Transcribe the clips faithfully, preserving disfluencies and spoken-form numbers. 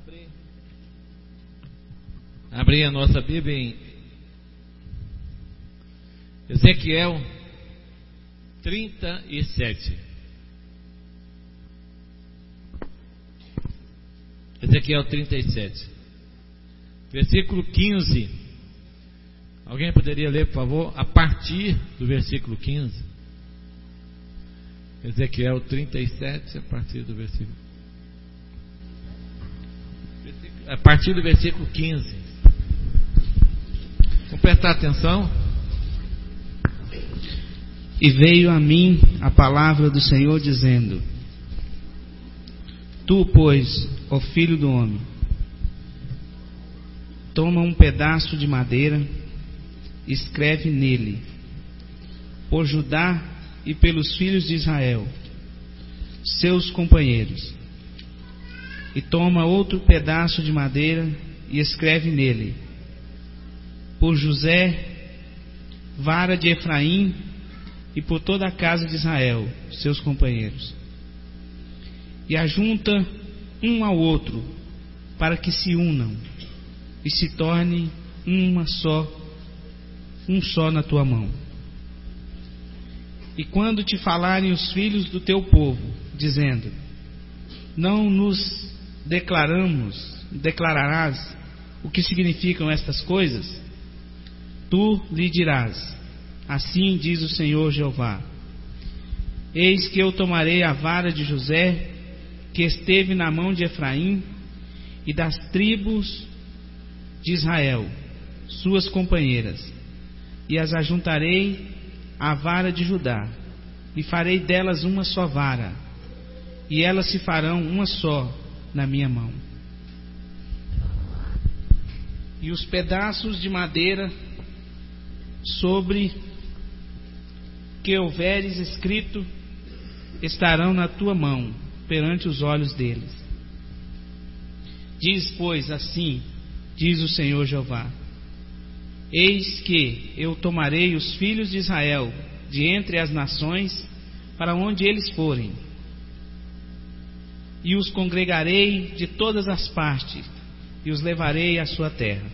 abrir, abrir a nossa Bíblia em Ezequiel trinta e sete. Ezequiel trinta e sete, versículo quinze. Alguém poderia ler, por favor, a partir do versículo quinze? Ezequiel trinta e sete, a partir do versículo, a partir do versículo quinze. Vamos prestar atenção. E veio a mim a palavra do Senhor dizendo: Tu, pois, ó filho do homem, toma um pedaço de madeira, escreve nele, por Judá e pelos filhos de Israel, seus companheiros. E toma outro pedaço de madeira e escreve nele, por José, vara de Efraim, e por toda a casa de Israel, seus companheiros. E ajunta um ao outro, para que se unam e se torne uma só, um só na tua mão. E quando te falarem os filhos do teu povo, dizendo: Não nos declaramos, declararás o que significam estas coisas, tu lhe dirás: Assim diz o Senhor Jeová: Eis que eu tomarei a vara de José, que esteve na mão de Efraim, e das tribos de Israel, suas companheiras, e as ajuntarei à vara de Judá, e farei delas uma só vara, e elas se farão uma só na minha mão. E os pedaços de madeira sobre que houveres escrito estarão na tua mão perante os olhos deles. Diz, pois, assim diz o Senhor Jeová: Eis que eu tomarei os filhos de Israel de entre as nações, para onde eles forem, e os congregarei de todas as partes, e os levarei à sua terra.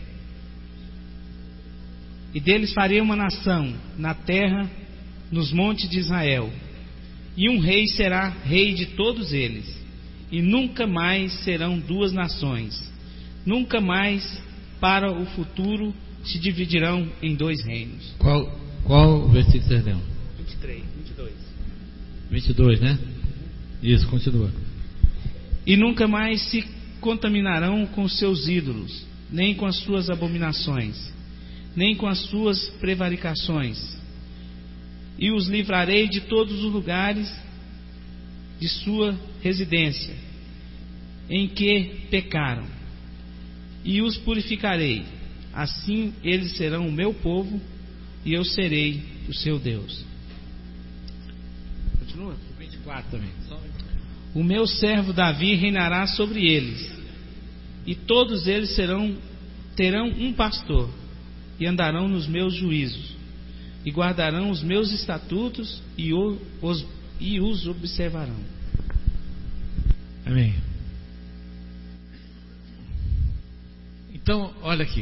E deles farei uma nação na terra, nos montes de Israel, e um rei será rei de todos eles, e nunca mais serão duas nações, nunca mais para o futuro se dividirão em dois reinos. Qual, qual versículo você leu? vinte e três, vinte e dois. vinte e dois, né? Isso, continua. E nunca mais se contaminarão com os seus ídolos, nem com as suas abominações, nem com as suas prevaricações. E os livrarei de todos os lugares de sua residência, em que pecaram, e os purificarei. Assim eles serão o meu povo, e eu serei o seu Deus. Continua? vinte e quatro também. O meu servo Davi reinará sobre eles, e todos eles serão, terão um pastor, e andarão nos meus juízos, e guardarão os meus estatutos, e os, e os observarão. Amém. Então, olha aqui.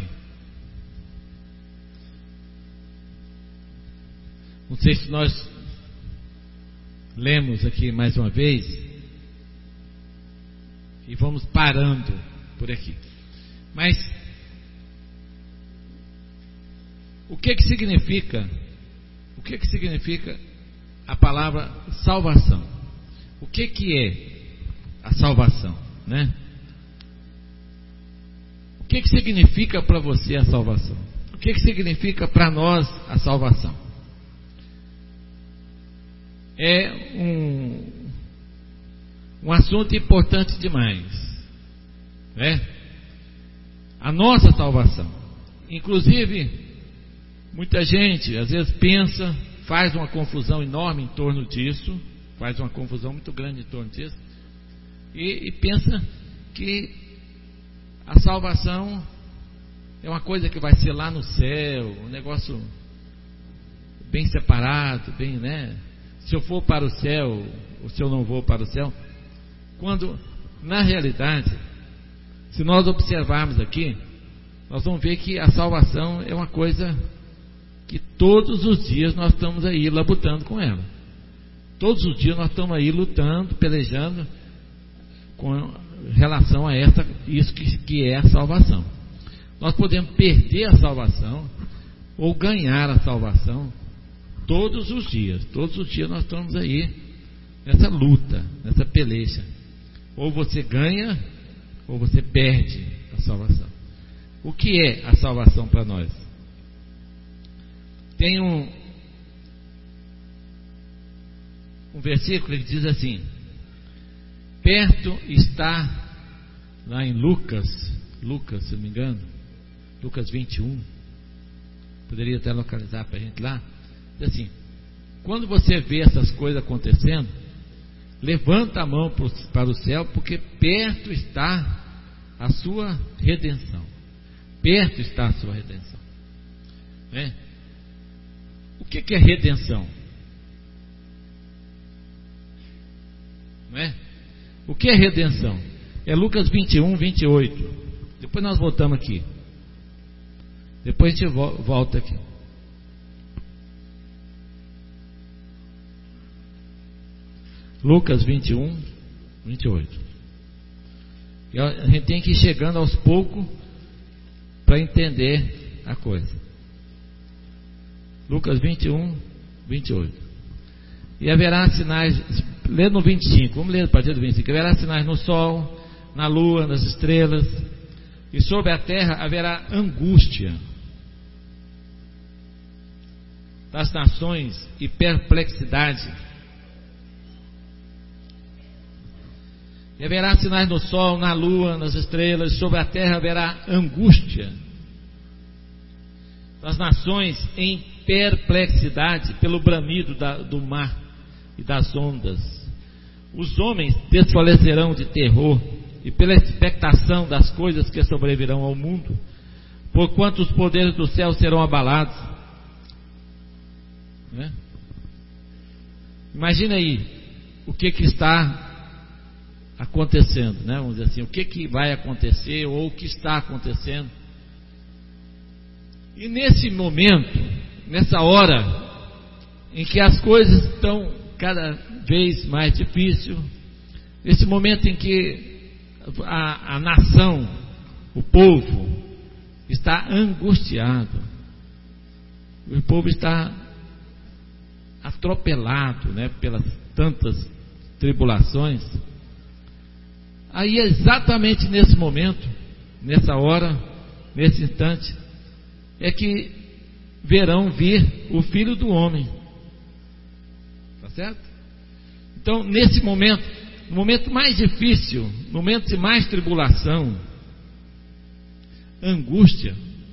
Não sei se nós lemos aqui mais uma vez, e vamos parando por aqui. Mas o que que significa? O que que significa a palavra salvação? O que que é a salvação, né? O que que significa para você a salvação? O que que significa para nós a salvação? É um, um assunto importante demais, né? A nossa salvação. Inclusive, muita gente às vezes pensa, faz uma confusão enorme em torno disso, faz uma confusão muito grande em torno disso, e, e pensa que a salvação é uma coisa que vai ser lá no céu, um negócio bem separado, bem, né? Se eu for para o céu, ou se eu não vou para o céu, quando na realidade Se nós observarmos aqui, nós vamos ver que a salvação é uma coisa que todos os dias nós estamos aí labutando com ela. Todos os dias nós estamos aí lutando, pelejando com relação a essa, isso que, que é a salvação. Nós podemos perder a salvação ou ganhar a salvação todos os dias. Todos os dias nós estamos aí nessa luta, nessa peleja. Ou você ganha ou você perde a salvação. O que é a salvação para nós? Tem um, um versículo que diz assim: perto está, lá em Lucas, Lucas, se não me engano, Lucas vinte e um, poderia até localizar para a gente lá, diz assim: quando você vê essas coisas acontecendo, levanta a mão para o céu, porque perto está a sua redenção. Perto está a sua redenção. Né? O que, que é redenção? Não é? O que é redenção? É Lucas vinte e um, vinte e oito. Depois nós voltamos aqui. Depois a gente volta aqui. Lucas vinte e um, vinte e oito. E a gente tem que ir chegando aos poucos para entender a coisa. Lucas vinte e um, vinte e oito. E haverá sinais, lê no vinte e cinco, vamos ler a partir do vinte e cinco. Haverá sinais no sol, na lua, nas estrelas, e sobre a terra haverá angústia das nações e perplexidade. E haverá sinais no sol, na lua, nas estrelas, e sobre a terra haverá angústia das nações em perplexidade pelo bramido da, do mar e das ondas. Os homens desfalecerão de terror e pela expectação das coisas que sobrevirão ao mundo, porquanto os poderes do céu serão abalados. Né? Imagina aí o que que está acontecendo, né? Vamos dizer assim, o que que vai acontecer ou o que está acontecendo. E nesse momento, nessa hora em que as coisas estão cada vez mais difíceis, nesse momento em que a, a nação, o povo está angustiado, o povo está atropelado, né, pelas tantas tribulações. Aí exatamente nesse momento, nessa hora, nesse instante, é que verão vir o Filho do Homem. Tá certo? Então, nesse momento, no momento mais difícil, no momento de mais tribulação, angústia,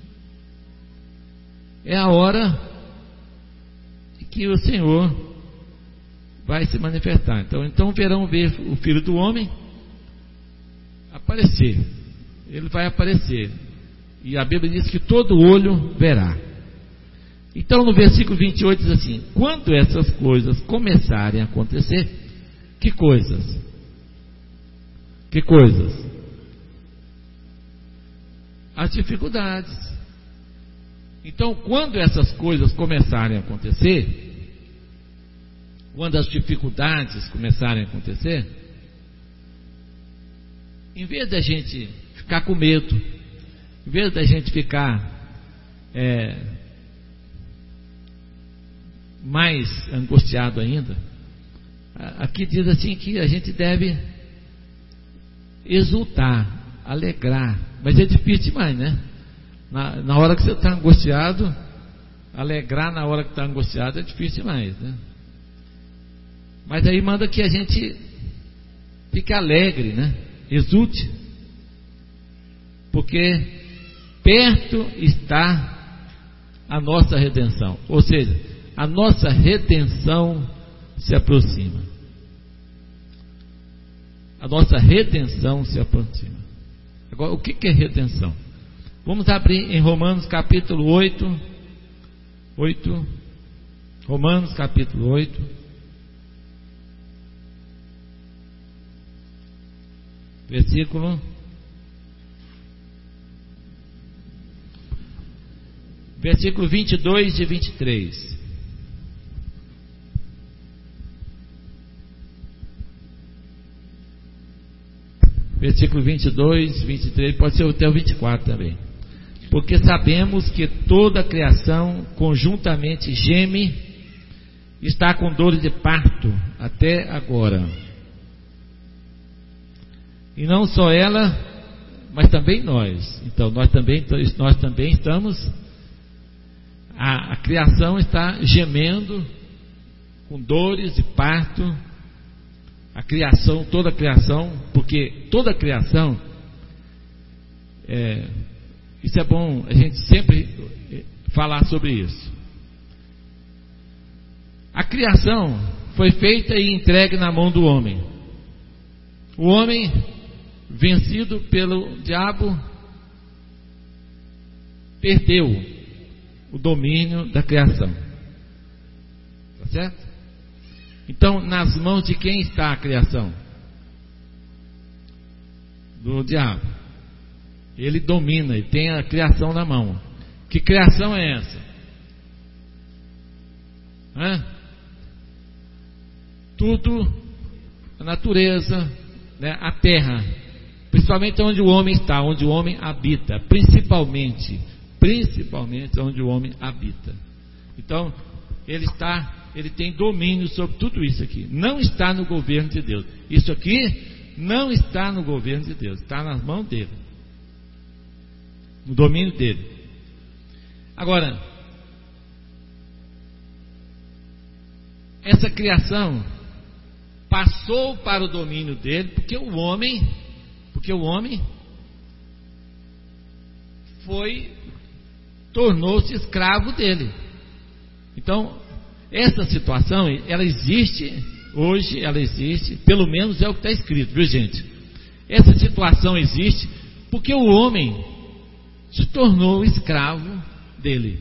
é a hora que o Senhor vai se manifestar. Então, então verão ver o Filho do Homem aparecer. Ele vai aparecer. E a Bíblia diz que todo olho verá. Então no versículo vinte e oito diz assim: quando essas coisas começarem a acontecer, que coisas? Que coisas? As dificuldades. Então quando essas coisas começarem a acontecer, quando as dificuldades começarem a acontecer, em vez da gente ficar com medo, em vez da gente ficar é, mais angustiado ainda, aqui diz assim que a gente deve exultar, alegrar. Mas é difícil demais, né? Na, na hora que você está angustiado, alegrar na hora que está angustiado é difícil demais, né? Mas aí manda que a gente fique alegre, né? Exulte, porque perto está a nossa redenção. Ou seja, a nossa redenção se aproxima. A nossa redenção se aproxima. Agora, o que é redenção? Vamos abrir em Romanos capítulo oito. oito. Romanos capítulo oito. Versículo versículo vinte e dois e vinte e três. Versículo vinte e dois, vinte e três, pode ser até o vinte e quatro também. Porque sabemos que toda a criação conjuntamente geme, está com dores de parto até agora. E não só ela, mas também nós. Então nós também, nós também estamos, a, a criação está gemendo com dores de parto. A criação, toda a criação, porque toda a criação, é, isso é bom a gente sempre falar sobre isso. A criação foi feita e entregue na mão do homem. O homem, vencido pelo diabo, perdeu o domínio da criação. Tá certo? Então, nas mãos de quem está a criação? Do diabo. Ele domina, ele tem a criação na mão. Que criação é essa? Hã? Tudo, a natureza, né? A terra, principalmente onde o homem está, onde o homem habita, principalmente, principalmente onde o homem habita. Então, ele está Ele tem domínio sobre tudo isso aqui. Não está no governo de Deus. Isso aqui não está no governo de Deus. Está nas mãos dele. No domínio dele. Agora, essa criação passou para o domínio dele, porque o homem, porque o homem foi, tornou-se escravo dele. Então, essa situação, ela existe hoje, ela existe, pelo menos é o que está escrito, viu gente? Essa situação existe porque o homem se tornou escravo dele.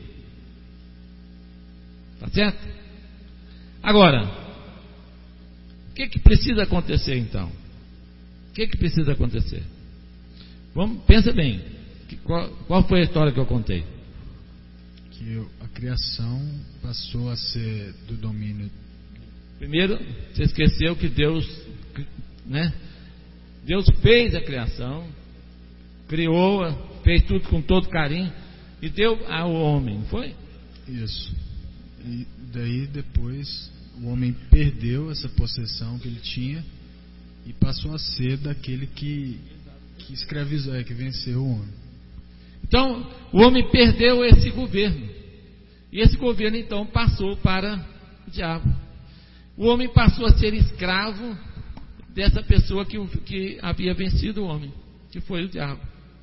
Tá certo? Agora, o que que precisa acontecer então? O que que precisa acontecer? Vamos, pensa bem, qual, qual foi a história que eu contei? Que a criação passou a ser do domínio. Primeiro, você esqueceu que Deus, né? Deus fez a criação, criou-a, fez tudo com todo carinho e deu ao homem, não foi? Isso. E daí depois o homem perdeu essa possessão que ele tinha e passou a ser daquele que, que escravizou, que venceu o homem. Então, o homem perdeu esse governo. E esse governo, então, passou para o diabo. O homem passou a ser escravo dessa pessoa que, que havia vencido o homem, que foi o diabo.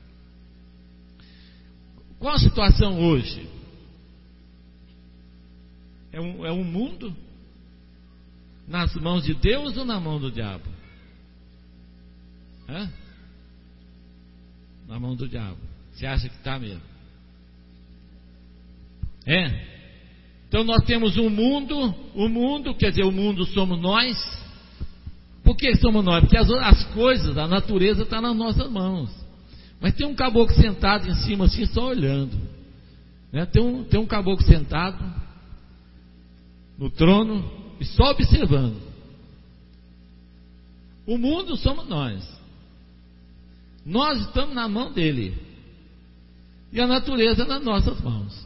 Qual a situação hoje? É um, é um mundo nas mãos de Deus ou na mão do diabo? Hã? Na mão do diabo. Você acha que está mesmo? É? Então nós temos um mundo, o mundo, quer dizer, o mundo somos nós. Por que somos nós? Porque as, as coisas, a natureza está nas nossas mãos. Mas tem um caboclo sentado em cima assim, só olhando. Né? Tem, um, tem um caboclo sentado no trono e só observando. O mundo somos nós. Nós estamos na mão dele. E a natureza nas nossas mãos.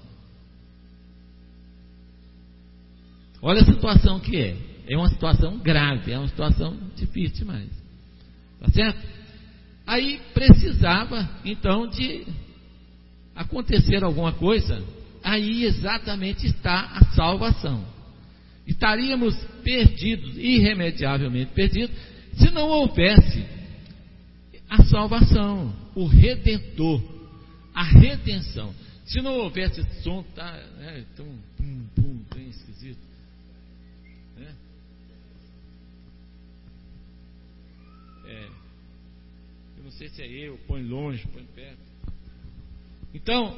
Olha a situação que é. É uma situação grave, é uma situação difícil demais. Tá certo? Aí precisava, então, de acontecer alguma coisa. Aí exatamente está a salvação. Estaríamos perdidos, irremediavelmente perdidos, se não houvesse a salvação, o Redentor. A redenção. Se não houvesse esse som, tá, né, tão pum, pum, bem esquisito. Né? É, eu não sei se é eu, põe longe, põe perto. Então,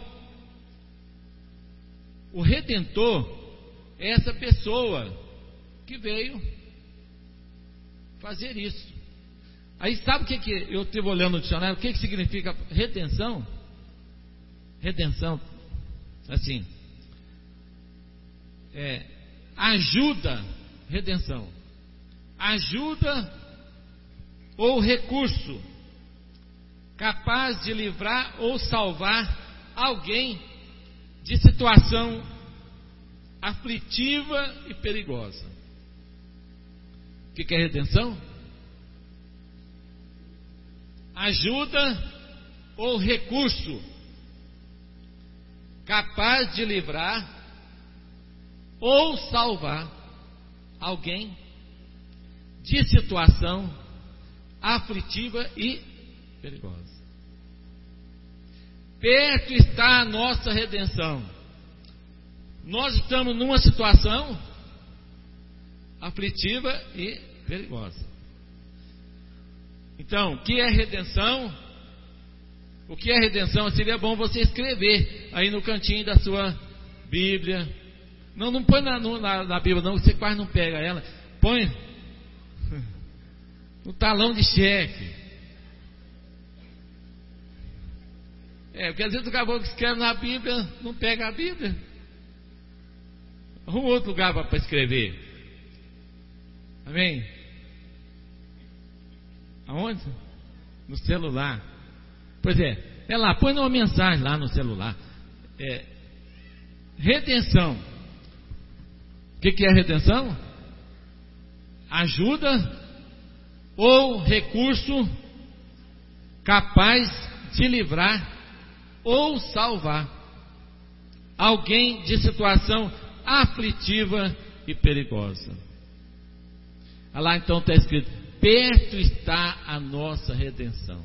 o Redentor é essa pessoa que veio fazer isso. Aí sabe o que, que eu estive olhando no dicionário? O que, que significa redenção? Redenção, assim, é, ajuda, redenção, ajuda ou recurso capaz de livrar ou salvar alguém de situação aflitiva e perigosa. O que é redenção? Ajuda ou recurso capaz de livrar ou salvar alguém de situação aflitiva e perigosa. Perto está a nossa redenção. Nós estamos numa situação aflitiva e perigosa. Então, o que é redenção? O que é redenção? Seria bom você escrever aí no cantinho da sua Bíblia. Não, não põe na, na, na Bíblia não, você quase não pega ela. Põe no talão de cheque. É, porque às vezes o caboclo que escreve na Bíblia não pega a Bíblia. Arruma outro lugar para escrever. Amém? Aonde? No celular. Pois é, é lá, põe uma mensagem lá no celular. É, redenção. O que, que é redenção? Ajuda ou recurso capaz de livrar ou salvar alguém de situação aflitiva e perigosa. Olha lá, então está escrito: perto está a nossa redenção.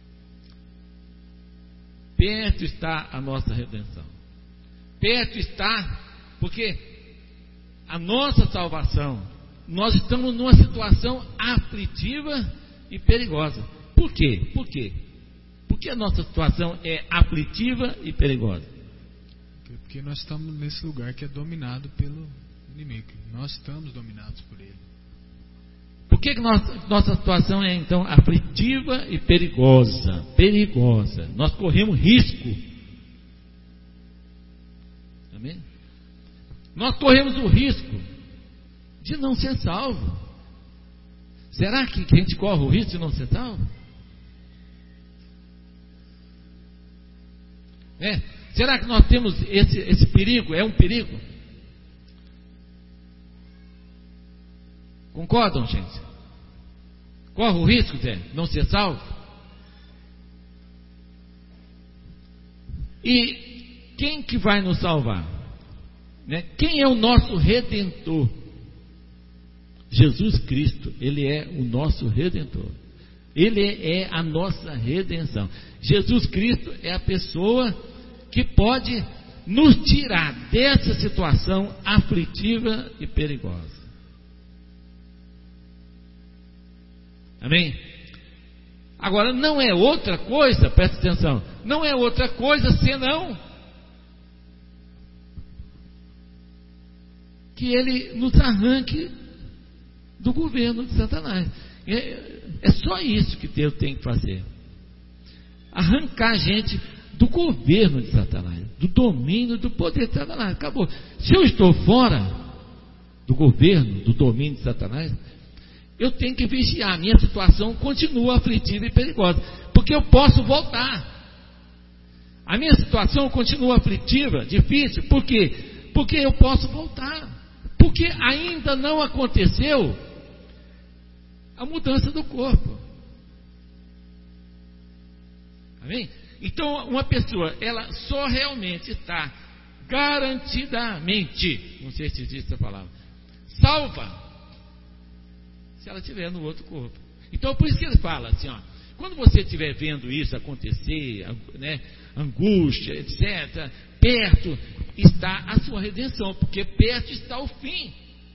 Perto está a nossa redenção. Perto está, porque a nossa salvação, nós estamos numa situação aflitiva e perigosa. Por quê? Por quê? Por que a nossa situação é aflitiva e perigosa? Porque nós estamos nesse lugar que é dominado pelo inimigo. Nós estamos dominados por ele. Por que, que nossa, nossa situação é então aflitiva e perigosa? Perigosa. Nós corremos risco. Amém? Nós corremos o risco de não ser salvo. Será que a gente corre o risco de não ser salvo? É? Será que nós temos esse, esse perigo? É um perigo? Concordam, gente? Corre o risco de não ser salvo? E quem que vai nos salvar? Né? Quem é o nosso Redentor? Jesus Cristo. Ele é o nosso Redentor. Ele é a nossa redenção. Jesus Cristo é a pessoa que pode nos tirar dessa situação aflitiva e perigosa. Amém? Agora, não é outra coisa, presta atenção, não é outra coisa senão que ele nos arranque do governo de Satanás. É, é só isso que Deus tem que fazer: arrancar a gente do governo de Satanás, do domínio, do poder de Satanás. Acabou. Se eu estou fora do governo, do domínio de Satanás, eu tenho que vigiar. A minha situação continua aflitiva e perigosa, porque eu posso voltar. A minha situação continua aflitiva, difícil. Por quê? Porque eu posso voltar. Porque ainda não aconteceu a mudança do corpo. Amém? Então, uma pessoa, ela só realmente está garantidamente, não sei se existe essa palavra, salva se ela estiver no outro corpo. Então, por isso que ele fala assim, ó, quando você estiver vendo isso acontecer, né, angústia, etcétera, perto está a sua redenção, porque perto está o fim.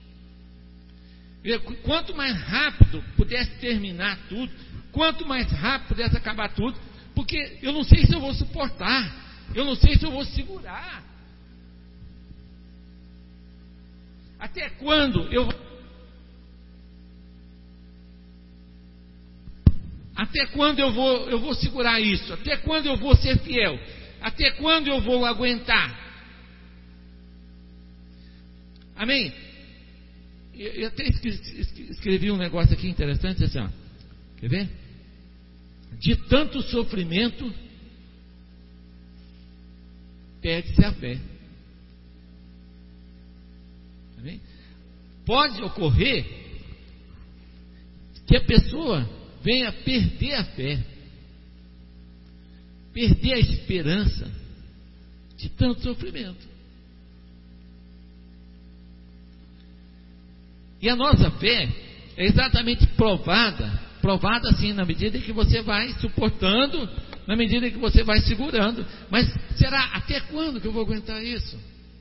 Quanto mais rápido pudesse terminar tudo, quanto mais rápido pudesse acabar tudo, porque eu não sei se eu vou suportar, eu não sei se eu vou segurar. Até quando eu vou Até quando eu vou, eu vou segurar isso? Até quando eu vou ser fiel? Até quando eu vou aguentar? Amém? Eu até escrevi um negócio aqui interessante assim, ó. Quer ver? De tanto sofrimento perde-se a fé. Amém? Pode ocorrer que a pessoa venha perder a fé, perder a esperança de tanto sofrimento. E a nossa fé é exatamente provada, provada assim, na medida em que você vai suportando, na medida em que você vai segurando. Mas será até quando que eu vou aguentar isso?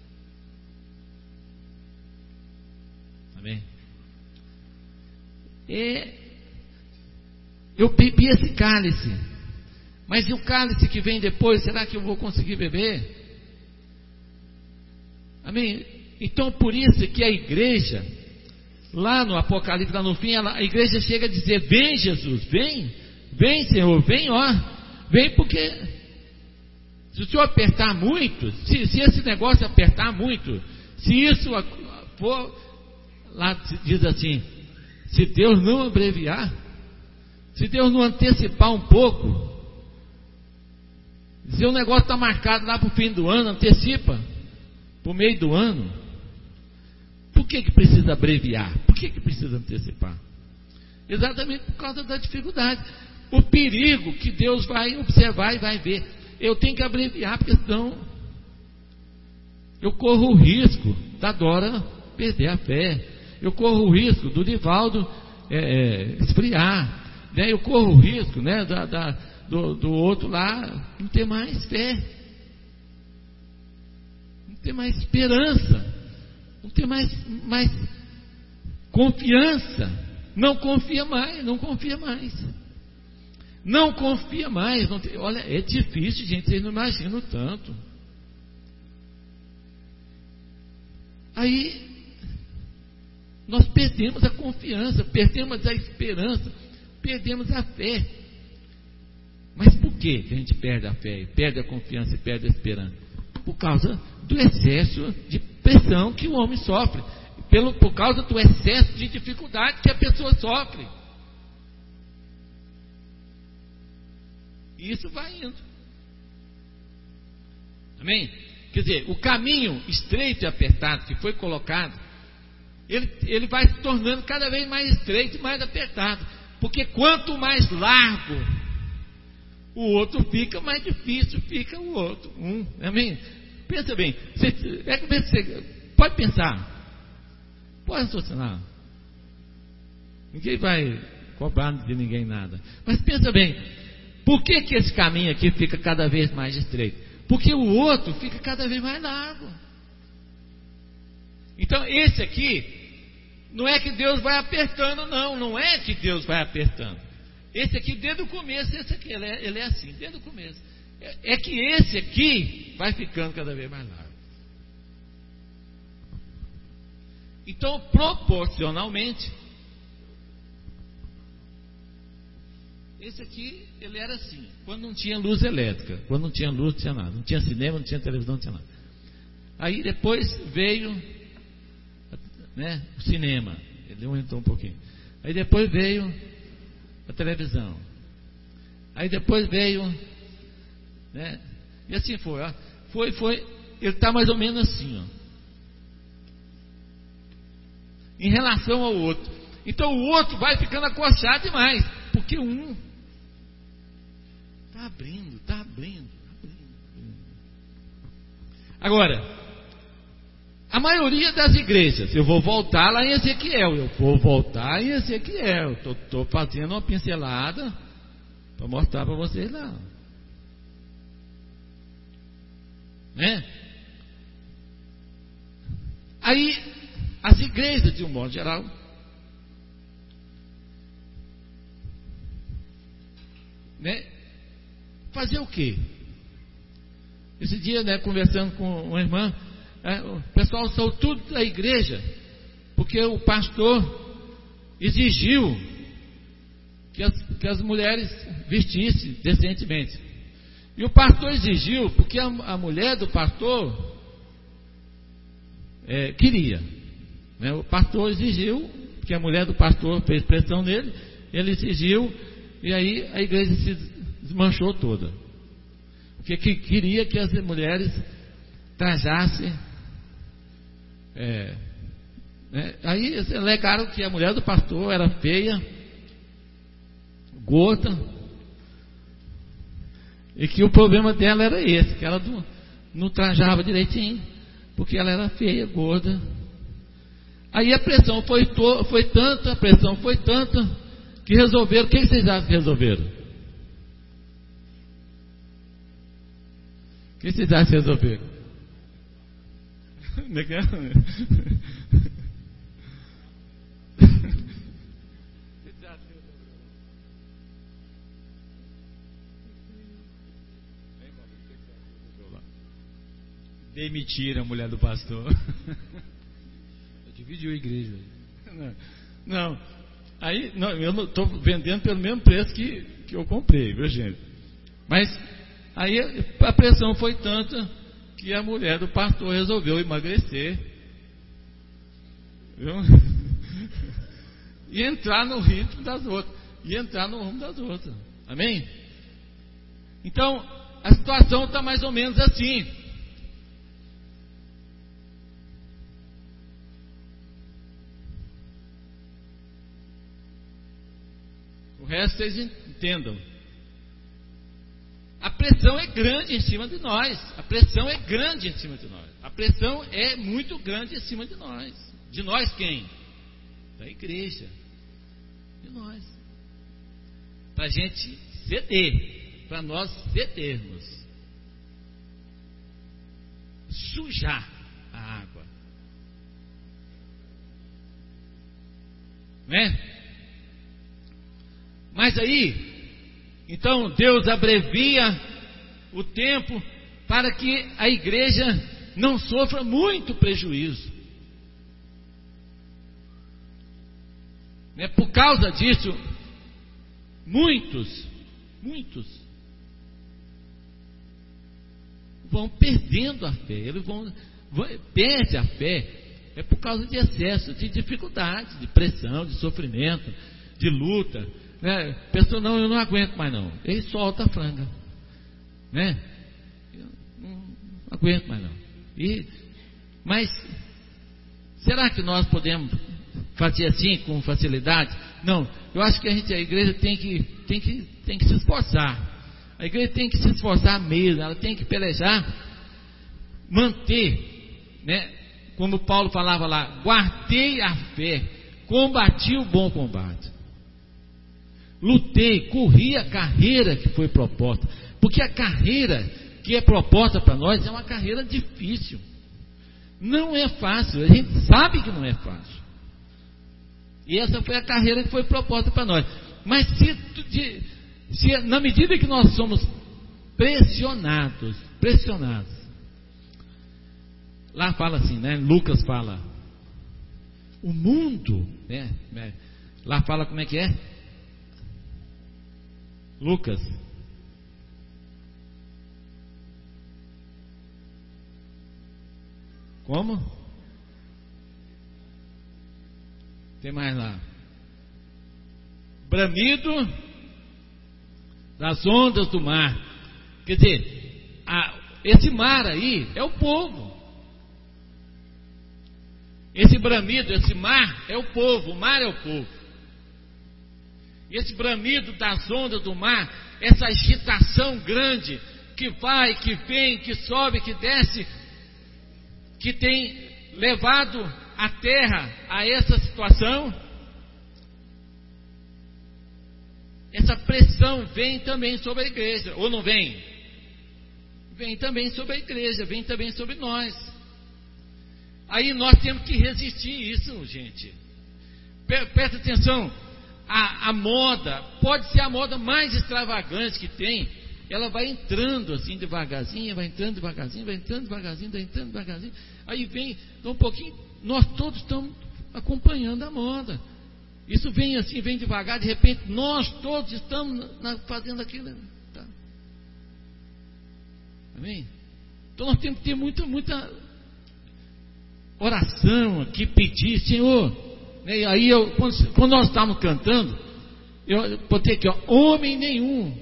Amém? E eu bebi esse cálice, mas e o cálice que vem depois, será que eu vou conseguir beber? Amém? Então por isso que a igreja, lá no Apocalipse, lá no fim, ela, a igreja chega a dizer: vem Jesus, vem, vem Senhor, vem, ó, vem, porque se o Senhor apertar muito, se, se esse negócio apertar muito, se isso for, lá diz assim, se Deus não abreviar, se Deus não antecipar um pouco, se o negócio está marcado lá para o fim do ano, antecipa para o meio do ano. Por que que precisa abreviar? Por que que precisa antecipar? Exatamente por causa da dificuldade, o perigo que Deus vai observar e vai ver. Eu tenho que abreviar, porque senão eu corro o risco da Dora perder a fé, eu corro o risco do Divaldo é, é, esfriar, né? Eu corro o risco, né, da, da, do, do outro lá não ter mais fé, não ter mais esperança, não ter mais, mais confiança, não confia mais, não confia mais, não confia mais, não tem, olha, é difícil, gente, vocês não imaginam tanto. Aí nós perdemos a confiança, perdemos a esperança, perdemos a fé. Mas por que a gente perde a fé, perde a confiança e perde a esperança? Por causa do excesso de pressão que o homem sofre, pelo, por causa do excesso de dificuldade que a pessoa sofre. E isso vai indo. Amém? Quer dizer, o caminho estreito e apertado que foi colocado, ele, ele vai se tornando cada vez mais estreito e mais apertado. Porque quanto mais largo o outro fica, mais difícil fica o outro. Um, amém? Pensa bem, você, é que você pode pensar, pode raciocinar, ninguém vai cobrar de ninguém nada, mas pensa bem, por que que esse caminho aqui fica cada vez mais estreito? Porque o outro fica cada vez mais largo. Então esse aqui, não é que Deus vai apertando, não, não é que Deus vai apertando. Esse aqui desde o começo, esse aqui, ele é, ele é assim, desde o começo. É, é que esse aqui vai ficando cada vez mais largo. Então, proporcionalmente, esse aqui, ele era assim, quando não tinha luz elétrica, quando não tinha luz, não tinha nada, não tinha cinema, não tinha televisão, não tinha nada. Aí depois veio, né, o cinema, ele aumentou um pouquinho. Aí depois veio a televisão. Aí depois veio, né, e assim foi, ó, foi, foi, ele está mais ou menos assim, ó, em relação ao outro. Então o outro vai ficando acolchado demais, porque um está abrindo, está abrindo, tá abrindo. Agora, a maioria das igrejas, eu vou voltar lá em Ezequiel, eu vou voltar em Ezequiel, estou fazendo uma pincelada para mostrar para vocês lá, né? Aí as igrejas, de um modo geral, né, fazer o quê? Esse dia, né, conversando com uma irmã, é, o pessoal saiu tudo da igreja porque o pastor exigiu que as, que as mulheres vestissem decentemente. E o pastor exigiu porque a, a mulher do pastor é, queria. né? O pastor exigiu, porque a mulher do pastor fez pressão nele, ele exigiu, e aí a igreja se desmanchou toda. Porque que queria que as mulheres trajassem. É, né? Aí eles alegaram que a mulher do pastor era feia, gorda, e que o problema dela era esse, que ela não, não trajava direitinho, porque ela era feia, gorda. Aí a pressão foi, to, foi tanta, a pressão foi tanta, que resolveram. O que vocês acham que resolveram? O que vocês acham que resolveram? Demitiram a mulher do pastor. Dividiu a igreja. Não, não. Aí não, eu não estou vendendo pelo mesmo preço que, que eu comprei, viu, gente? Mas aí a pressão foi tanta que a mulher do pastor resolveu emagrecer, viu? E entrar no ritmo das outras, e entrar no rumo das outras. Amém? Então a situação está mais ou menos assim. O resto vocês entendam. A pressão é grande em cima de nós. A pressão é grande em cima de nós. A pressão é muito grande em cima de nós. De nós quem? Da igreja. De nós. Para a gente ceder. Para nós cedermos. Sujar a água. Né? Mas aí, então Deus abrevia o tempo para que a igreja não sofra muito prejuízo. Né? Por causa disso, muitos, muitos vão perdendo a fé. Eles vão, vão perde a fé. É por causa de excesso, de dificuldade, de pressão, de sofrimento, de luta. Né? Pessoa, não, eu não aguento mais não. Ele solta a franga, né? Eu não aguento mais não. E, mas será que nós podemos fazer assim com facilidade? Não. Eu acho que a gente, a igreja tem que, tem que, tem que se esforçar. A igreja tem que se esforçar mesmo. Ela tem que pelejar, manter, né? Como Paulo falava lá, guardei a fé, combati o bom combate. Lutei, corri a carreira que foi proposta. Porque a carreira que é proposta para nós é uma carreira difícil. Não é fácil, a gente sabe que não é fácil. E essa foi a carreira que foi proposta para nós. Mas se, se na medida que nós somos pressionados, pressionados, lá fala assim, né? Lucas fala, o mundo, né? Lá fala como é que é? Lucas. Como? Tem mais lá. Bramido das ondas do mar. Quer dizer, a, esse mar aí é o povo. Esse bramido, esse mar é o povo. O mar é o povo. Esse bramido das ondas do mar, essa agitação grande, que vai, que vem, que sobe, que desce, que tem levado a terra a essa situação, essa pressão vem também sobre a igreja, ou não vem? Vem também sobre a igreja, vem também sobre nós. Aí nós temos que resistir isso, gente. Presta atenção. A, a moda, pode ser a moda mais extravagante que tem, ela vai entrando assim devagarzinho, vai entrando devagarzinho, vai entrando devagarzinho, vai entrando devagarzinho, aí vem, um pouquinho, nós todos estamos acompanhando a moda, isso vem assim, vem devagar, de repente nós todos estamos na, fazendo aquilo, tá? Amém? Então nós temos que ter muita, muita oração aqui, pedir, Senhor, né? Aí eu, quando, quando nós estávamos cantando, eu botei aqui, ó, homem nenhum,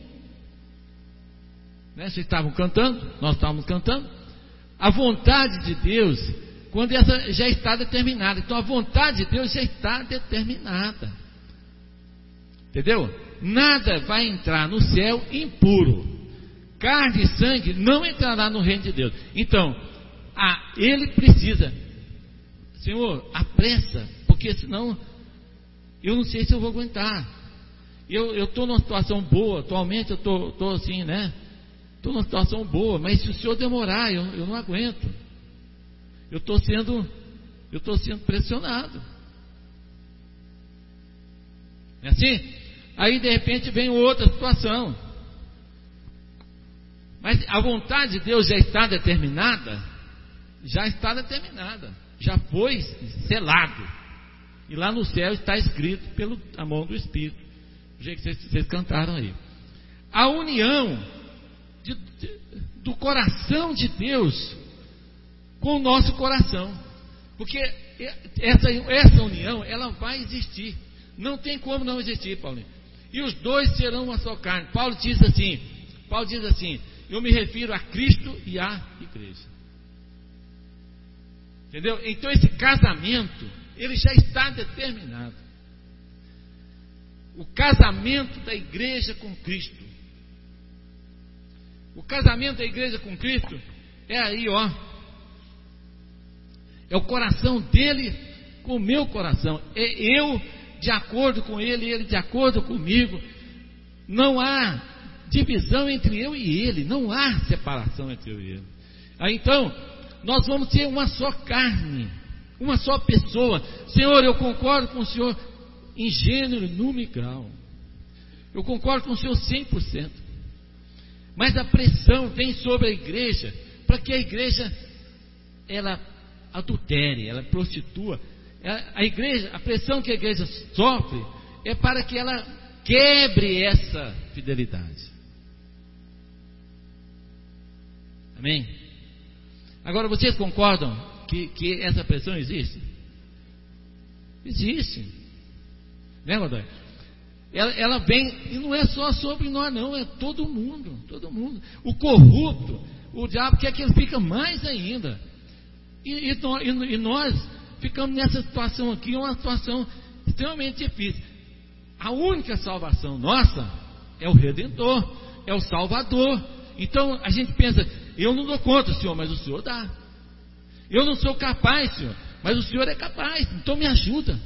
né? Vocês estavam cantando, nós estávamos cantando, a vontade de Deus, quando essa já está determinada, então a vontade de Deus já está determinada, entendeu? Nada vai entrar no céu impuro, carne e sangue não entrará no reino de Deus. Então, ah, ele precisa, Senhor, apressa, porque senão eu não sei se eu vou aguentar. Eu estou numa situação boa, atualmente eu estou assim, né? Estou numa situação boa, mas se o Senhor demorar, eu, eu não aguento. Eu estou sendo, eu estou sendo pressionado. É assim? Aí de repente vem outra situação. Mas a vontade de Deus já está determinada, já está determinada, já foi selado. E lá no céu está escrito pela mão do Espírito, do jeito que vocês, vocês cantaram aí. A união de, de, do coração de Deus com o nosso coração, porque essa, essa união, ela vai existir, não tem como não existir, Paulinho. E os dois serão uma só carne. Paulo diz assim, Paulo diz assim, eu me refiro a Cristo e à igreja. Entendeu? Então esse casamento, ele já está determinado. O casamento da igreja com Cristo. O casamento da igreja com Cristo é aí, ó. É o coração dele com o meu coração. É eu de acordo com ele, ele de acordo comigo. Não há divisão entre eu e ele. Não há separação entre eu e ele. Aí então, nós vamos ser uma só carne, uma só pessoa. Senhor, eu concordo com o Senhor em gênero, número e grau. Eu concordo com o Senhor cem por cento. Mas a pressão vem sobre a igreja, para que a igreja, ela adultere, ela prostitua. A igreja, a pressão que a igreja sofre é para que ela quebre essa fidelidade. Amém? Agora, vocês concordam que, que essa pressão existe? Existe. Né, Godoy? Ela, ela vem, e não é só sobre nós não, é todo mundo, todo mundo. O corrupto, o diabo quer que ele fique mais ainda. E, e, e nós ficamos nessa situação aqui, uma situação extremamente difícil. A única salvação nossa é o Redentor, é o Salvador. Então a gente pensa, eu não dou conta, Senhor, mas o Senhor dá. Eu não sou capaz, Senhor, mas o Senhor é capaz, então me ajuda.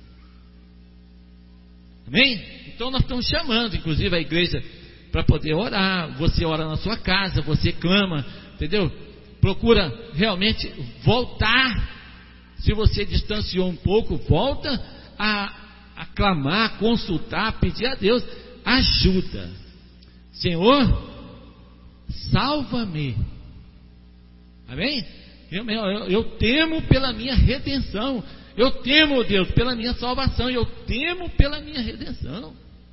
Amém? Então nós estamos chamando, inclusive, a igreja para poder orar. Você ora na sua casa, você clama, entendeu? Procura realmente voltar. Se você distanciou um pouco, volta a, a clamar, consultar, pedir a Deus ajuda. Senhor, salva-me. Amém? Eu, eu, eu temo pela minha redenção. Eu temo, Deus, pela minha salvação. Eu temo pela minha redenção.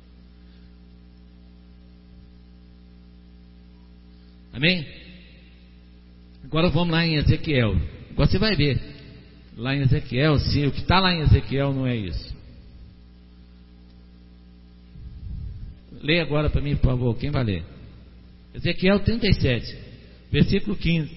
Amém? Agora vamos lá em Ezequiel. Agora você vai ver. Lá em Ezequiel, se o que está lá em Ezequiel não é isso. Leia agora para mim, por favor. Quem vai ler? Ezequiel trinta e sete, versículo quinze.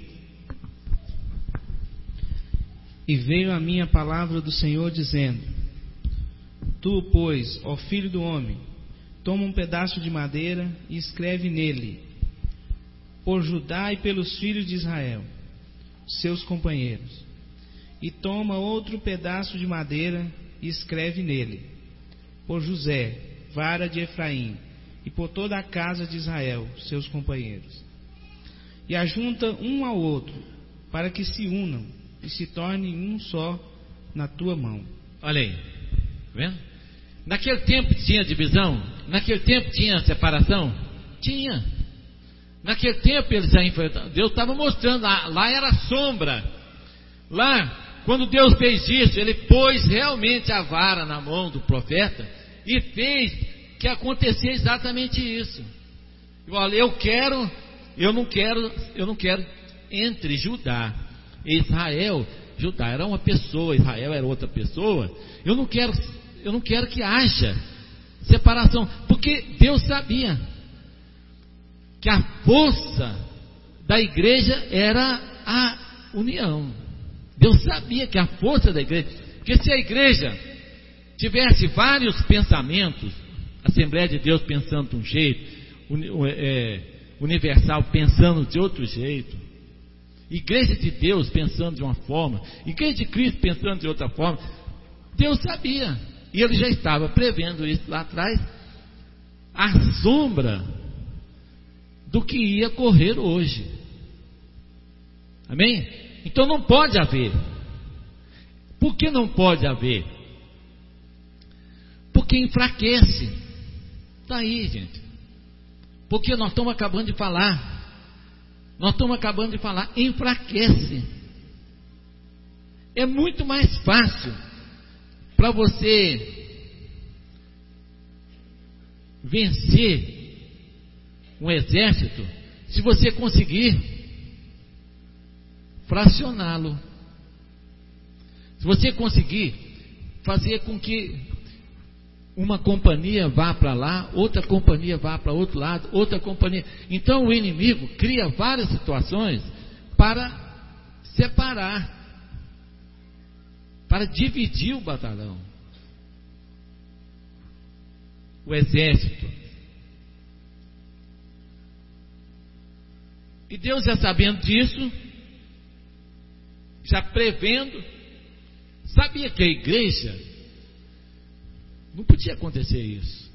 E veio a minha palavra do Senhor dizendo: Tu, pois, ó filho do homem, toma um pedaço de madeira e escreve nele: por Judá e pelos filhos de Israel, seus companheiros. E toma outro pedaço de madeira e escreve nele: por José, vara de Efraim, e por toda a casa de Israel, seus companheiros. E ajunta um ao outro, para que se unam e se tornem um só na tua mão. Olha aí, tá vendo? Naquele tempo tinha divisão? Naquele tempo tinha separação? Tinha. Naquele tempo eles já enfrentaram. Deus estava mostrando, lá, lá era sombra. Lá, quando Deus fez isso, Ele pôs realmente a vara na mão do profeta e fez que acontecesse exatamente isso. Olha, eu quero, eu não quero, eu não quero entre Judá e Israel Judá era uma pessoa, Israel era outra pessoa. Eu não quero, eu não quero que haja separação, porque Deus sabia que a força da igreja era a união. Deus sabia que a força da igreja, porque se a igreja tivesse vários pensamentos, Assembleia de Deus pensando de um jeito, é, Universal pensando de outro jeito, Igreja de Deus pensando de uma forma, Igreja de Cristo pensando de outra forma, Deus sabia, e Ele já estava prevendo isso lá atrás, a sombra do que ia correr hoje. Amém? Então não pode haver. Por que não pode haver? Porque enfraquece. Está aí, gente. Porque nós estamos acabando de falar. Nós estamos acabando de falar. Enfraquece. É muito mais fácil para você vencer um exército se você conseguir fracioná-lo. Se você conseguir fazer com que uma companhia vá para lá, outra companhia vá para outro lado, outra companhia. Então o inimigo cria várias situações para separar, para dividir o batalhão, o exército. E Deus, já sabendo disso, já prevendo, sabia que a igreja não podia acontecer isso.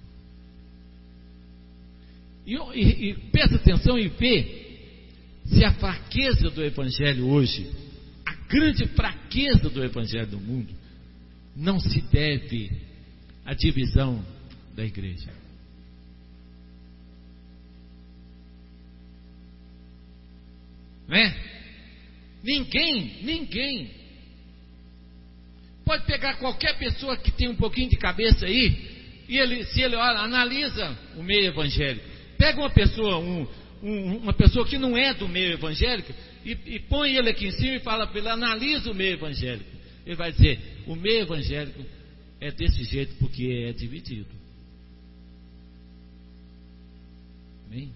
E, e, e presta atenção e vê se a fraqueza do evangelho hoje, a grande fraqueza do evangelho do mundo, não se deve à divisão da igreja. Não é? Ninguém, ninguém pode pegar qualquer pessoa que tem um pouquinho de cabeça aí, e ele, se ele olha, analisa o meio evangélico, pega uma pessoa, um, um, uma pessoa que não é do meio evangélico, e, e põe ele aqui em cima e fala para ele, analisa o meio evangélico. Ele vai dizer, o meio evangélico é desse jeito porque é dividido. Amém?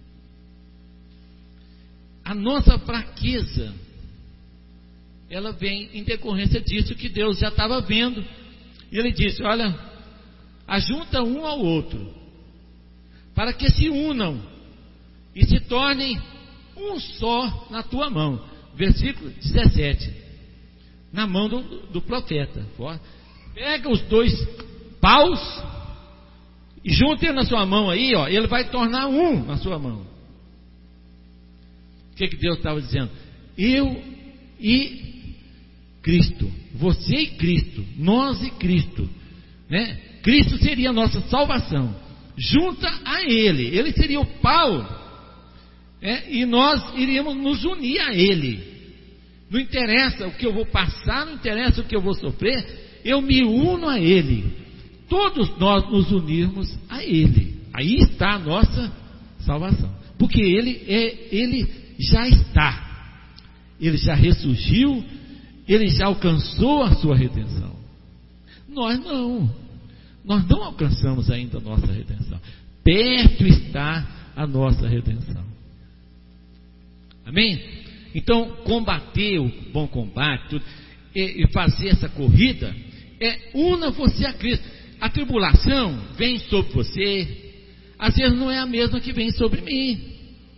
A nossa fraqueza, ela vem em decorrência disso que Deus já estava vendo. E Ele disse, olha, ajunta um ao outro, para que se unam e se tornem um só na tua mão. Versículo dezessete, na mão do, do profeta. Pega os dois paus e junta na sua mão aí, ó, ele vai tornar um na sua mão. O que, que Deus estava dizendo? Eu e Cristo, você e Cristo, nós e Cristo, né? Cristo seria a nossa salvação, junta a Ele, Ele seria o pau, né? E nós iríamos nos unir a Ele. Não interessa o que eu vou passar, não interessa o que eu vou sofrer, eu me uno a Ele. Todos nós nos unirmos a Ele. Aí está a nossa salvação, porque Ele é, Ele já está, Ele já ressurgiu, Ele já alcançou a sua redenção. Nós não, nós não alcançamos ainda a nossa redenção. Perto está a nossa redenção. Amém? Então, combater o bom combate tudo, e, e fazer essa corrida, é una você a Cristo. A tribulação vem sobre você, às vezes não é a mesma que vem sobre mim.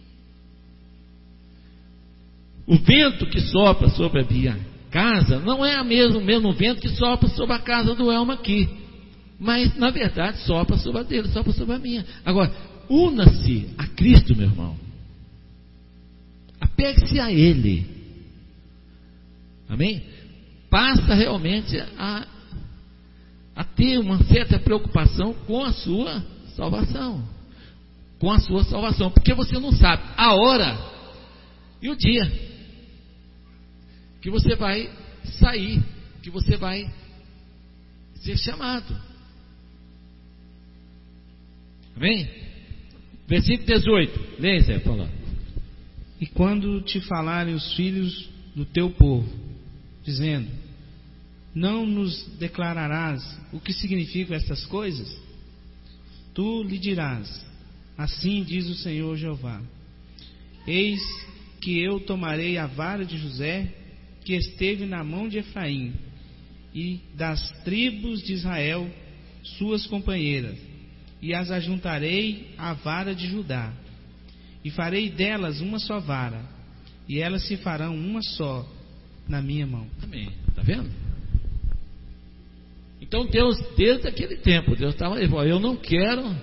O vento que sopra sobre a minha casa não é a mesmo, o mesmo vento que sopra sobre a casa do Elma aqui, mas na verdade sopra sobre a dele, sopra sobre a minha. Agora, una-se a Cristo, meu irmão, apegue-se a Ele, amém? Passa realmente a, a ter uma certa preocupação com a sua salvação, com a sua salvação, porque você não sabe a hora e o dia que você vai sair, que você vai ser chamado. Amém? Versículo dezoito, leia, Zé, falando. E quando te falarem os filhos do teu povo, dizendo: não nos declararás o que significam estas coisas? Tu lhe dirás: assim diz o Senhor Jeová: eis que eu tomarei a vara de José, que esteve na mão de Efraim, e das tribos de Israel, suas companheiras, e as ajuntarei à vara de Judá, e farei delas uma só vara, e elas se farão uma só na minha mão. Amém. Está vendo? Então Deus, desde aquele tempo, Deus estava aí, eu não quero,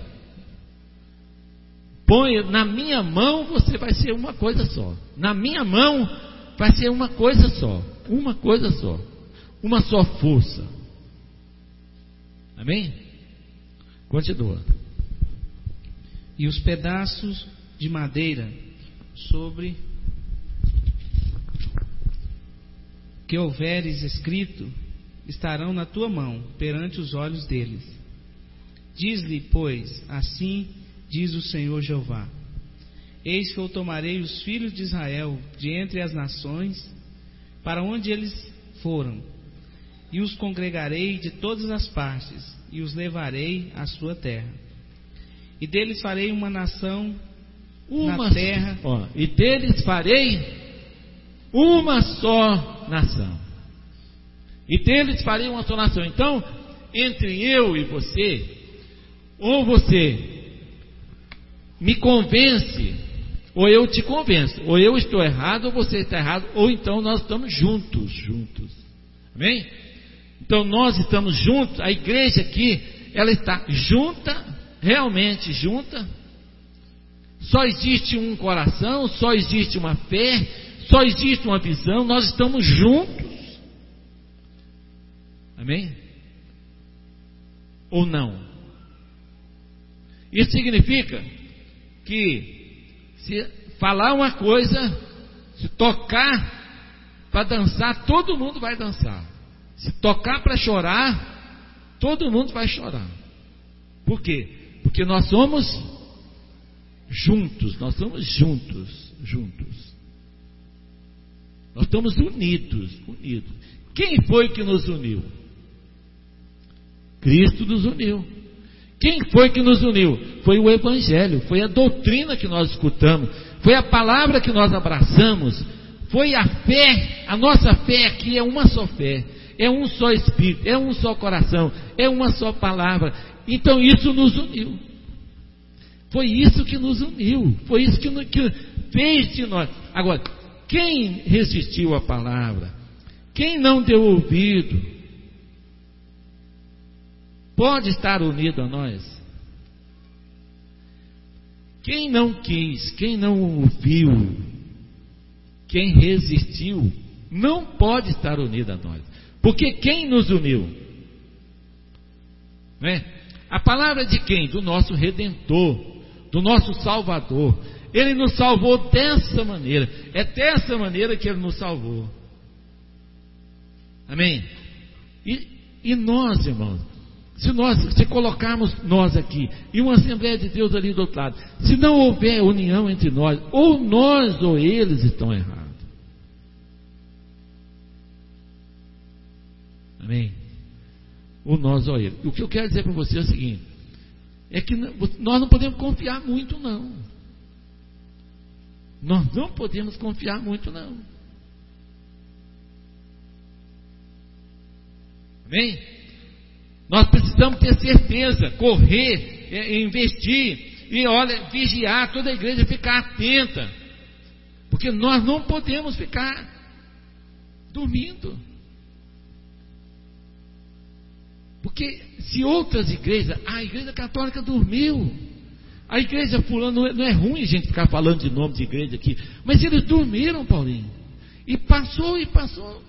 põe na minha mão, você vai ser uma coisa só. Na minha mão vai ser uma coisa só, uma coisa só, uma só força. Amém? Continua. E os pedaços de madeira sobre que houveres escrito estarão na tua mão perante os olhos deles. Diz-lhe, pois, assim diz o Senhor Jeová: eis que eu tomarei os filhos de Israel de entre as nações, para onde eles foram, e os congregarei de todas as partes, e os levarei à sua terra. E deles farei uma nação uma, na terra. Ó, e deles farei uma só nação. E deles farei uma só nação. Então, entre eu e você, ou você me convence, ou eu te convenço, ou eu estou errado, ou você está errado, ou então nós estamos juntos, juntos. Amém? Então nós estamos juntos, a igreja aqui, ela está junta, realmente junta. Só existe um coração, só existe uma fé, só existe uma visão, nós estamos juntos. Amém? Ou não? Isso significa que se falar uma coisa, se tocar para dançar, todo mundo vai dançar. Se tocar para chorar, todo mundo vai chorar. Por quê? Porque nós somos juntos, nós somos juntos, juntos. Nós estamos unidos, unidos. Quem foi que nos uniu? Cristo nos uniu. Quem foi que nos uniu? Foi o Evangelho, foi a doutrina que nós escutamos, foi a palavra que nós abraçamos, foi a fé. A nossa fé aqui é uma só fé, é um só Espírito, é um só coração, é uma só palavra. Então isso nos uniu. Foi isso que nos uniu, foi isso que, que fez de nós. Agora, quem resistiu à palavra, quem não deu ouvido, pode estar unido a nós? Quem não quis, quem não ouviu, quem resistiu, não pode estar unido a nós. Porque quem nos uniu? Não é? A palavra de quem? Do nosso Redentor, do nosso Salvador. Ele nos salvou dessa maneira. É dessa maneira que Ele nos salvou. Amém? E, e nós, irmãos, se nós, se colocarmos nós aqui e uma Assembleia de Deus ali do outro lado, se não houver união entre nós, ou nós ou eles estão errados. Amém? Ou nós ou eles. O que eu quero dizer para você é o seguinte: é que nós não podemos confiar muito, não. Nós não podemos confiar muito, não. Amém? Nós precisamos ter certeza, correr, é, investir, e olha, vigiar, toda a igreja ficar atenta, porque nós não podemos ficar dormindo. Porque se outras igrejas, a igreja católica dormiu, a igreja fulana, não é ruim a gente ficar falando de nome de igreja aqui, mas eles dormiram, Paulinho, e passou, e passou,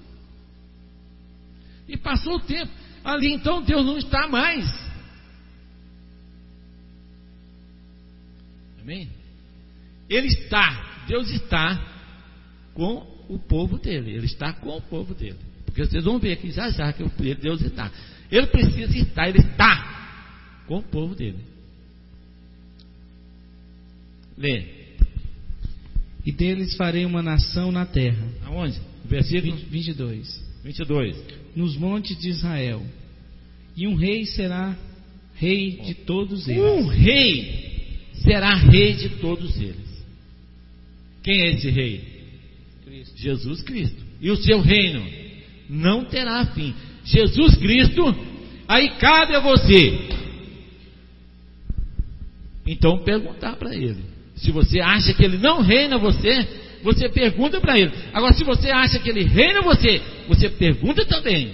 e passou o tempo. Ali então Deus não está mais. Amém? Ele está, Deus está com o povo dele. Ele está com o povo dele. Porque vocês vão ver aqui já já que Deus está. Ele precisa estar, ele está com o povo dele. Lê. E deles farei uma nação na terra. Aonde? Versículo vinte e dois. vinte e dois. Nos montes de Israel, e um rei será rei de todos eles. Um rei será rei de todos eles. Quem é esse rei? Cristo. Jesus Cristo. E o seu reino não terá fim. Jesus Cristo, aí cabe a você então perguntar para ele. Se você acha que ele não reina você, você pergunta para ele. Agora, se você acha que ele reina você, você pergunta também.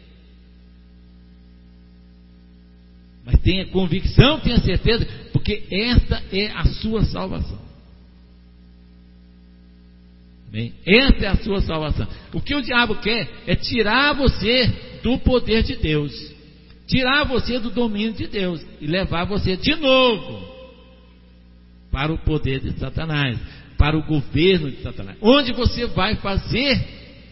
Mas tenha convicção, tenha certeza, porque esta é a sua salvação. Bem, essa é a sua salvação. O que o diabo quer é tirar você do poder de Deus, tirar você do domínio de Deus e levar você de novo para o poder de Satanás, para o governo de Satanás, onde você vai fazer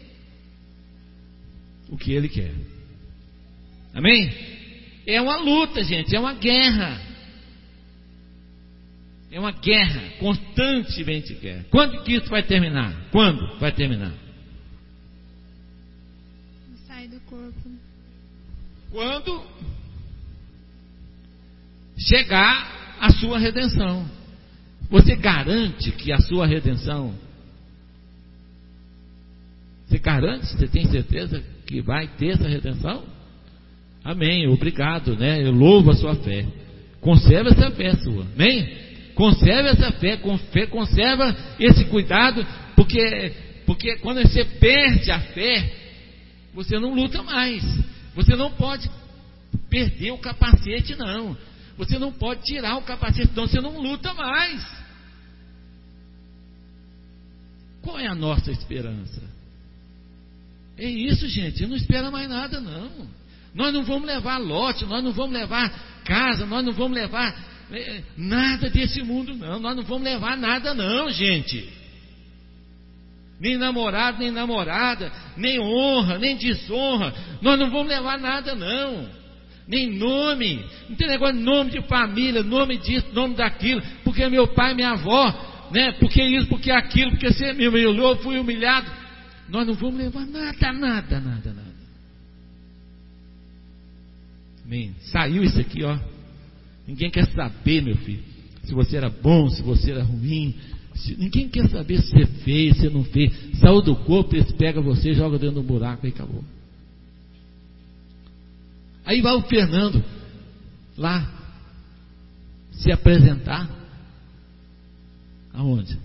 o que ele quer. Amém? É uma luta, gente, é uma guerra. É uma guerra, constantemente guerra. Quando que isso vai terminar? Quando vai terminar? Sai do corpo. Quando chegar a sua redenção. Você garante que a sua redenção, você garante, você tem certeza que vai ter essa redenção? Amém, obrigado, né? Eu louvo a sua fé. Conserva essa fé sua, amém? Conserve essa fé, com fé, conserva esse cuidado, porque, porque quando você perde a fé, você não luta mais. Você não pode perder o capacete, não. Você não pode tirar o capacete, então você não luta mais. Qual é a nossa esperança? É isso, gente, não espera mais nada, não. Nós não vamos levar lote, nós não vamos levar casa, nós não vamos levar nada desse mundo, não. Nós não vamos levar nada, não, gente. Nem namorado, nem namorada, nem honra, nem desonra. Nós não vamos levar nada, não. Nem nome. Não tem negócio de nome de família, nome disso, nome daquilo. Porque meu pai, minha avó, né? Porque isso, porque aquilo, porque você me humilhou, eu fui humilhado. Nós não vamos levar nada, nada, nada, nada. Amém. Saiu isso aqui, ó. Ninguém quer saber, meu filho, se você era bom, se você era ruim. Se, ninguém quer saber se você fez, se você não fez. Saiu do corpo, eles pegam você, joga dentro do buraco e acabou. Aí vai o Fernando lá se apresentar. Aonde?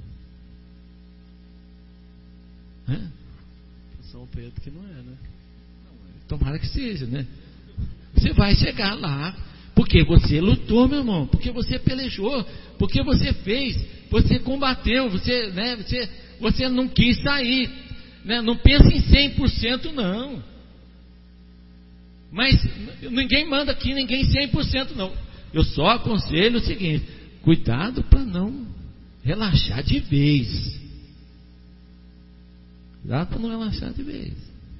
É? São Pedro que não é, né? Tomara que seja, né? Você vai chegar lá, porque você lutou, meu irmão, porque você pelejou, porque você fez, você combateu, você, né, você, você não quis sair, né? Não pensa em cem por cento, não. Mas ninguém manda aqui, ninguém cem por cento, não. Eu só aconselho o seguinte: cuidado para não relaxar de vez. Cuidado para não relaxar de vez.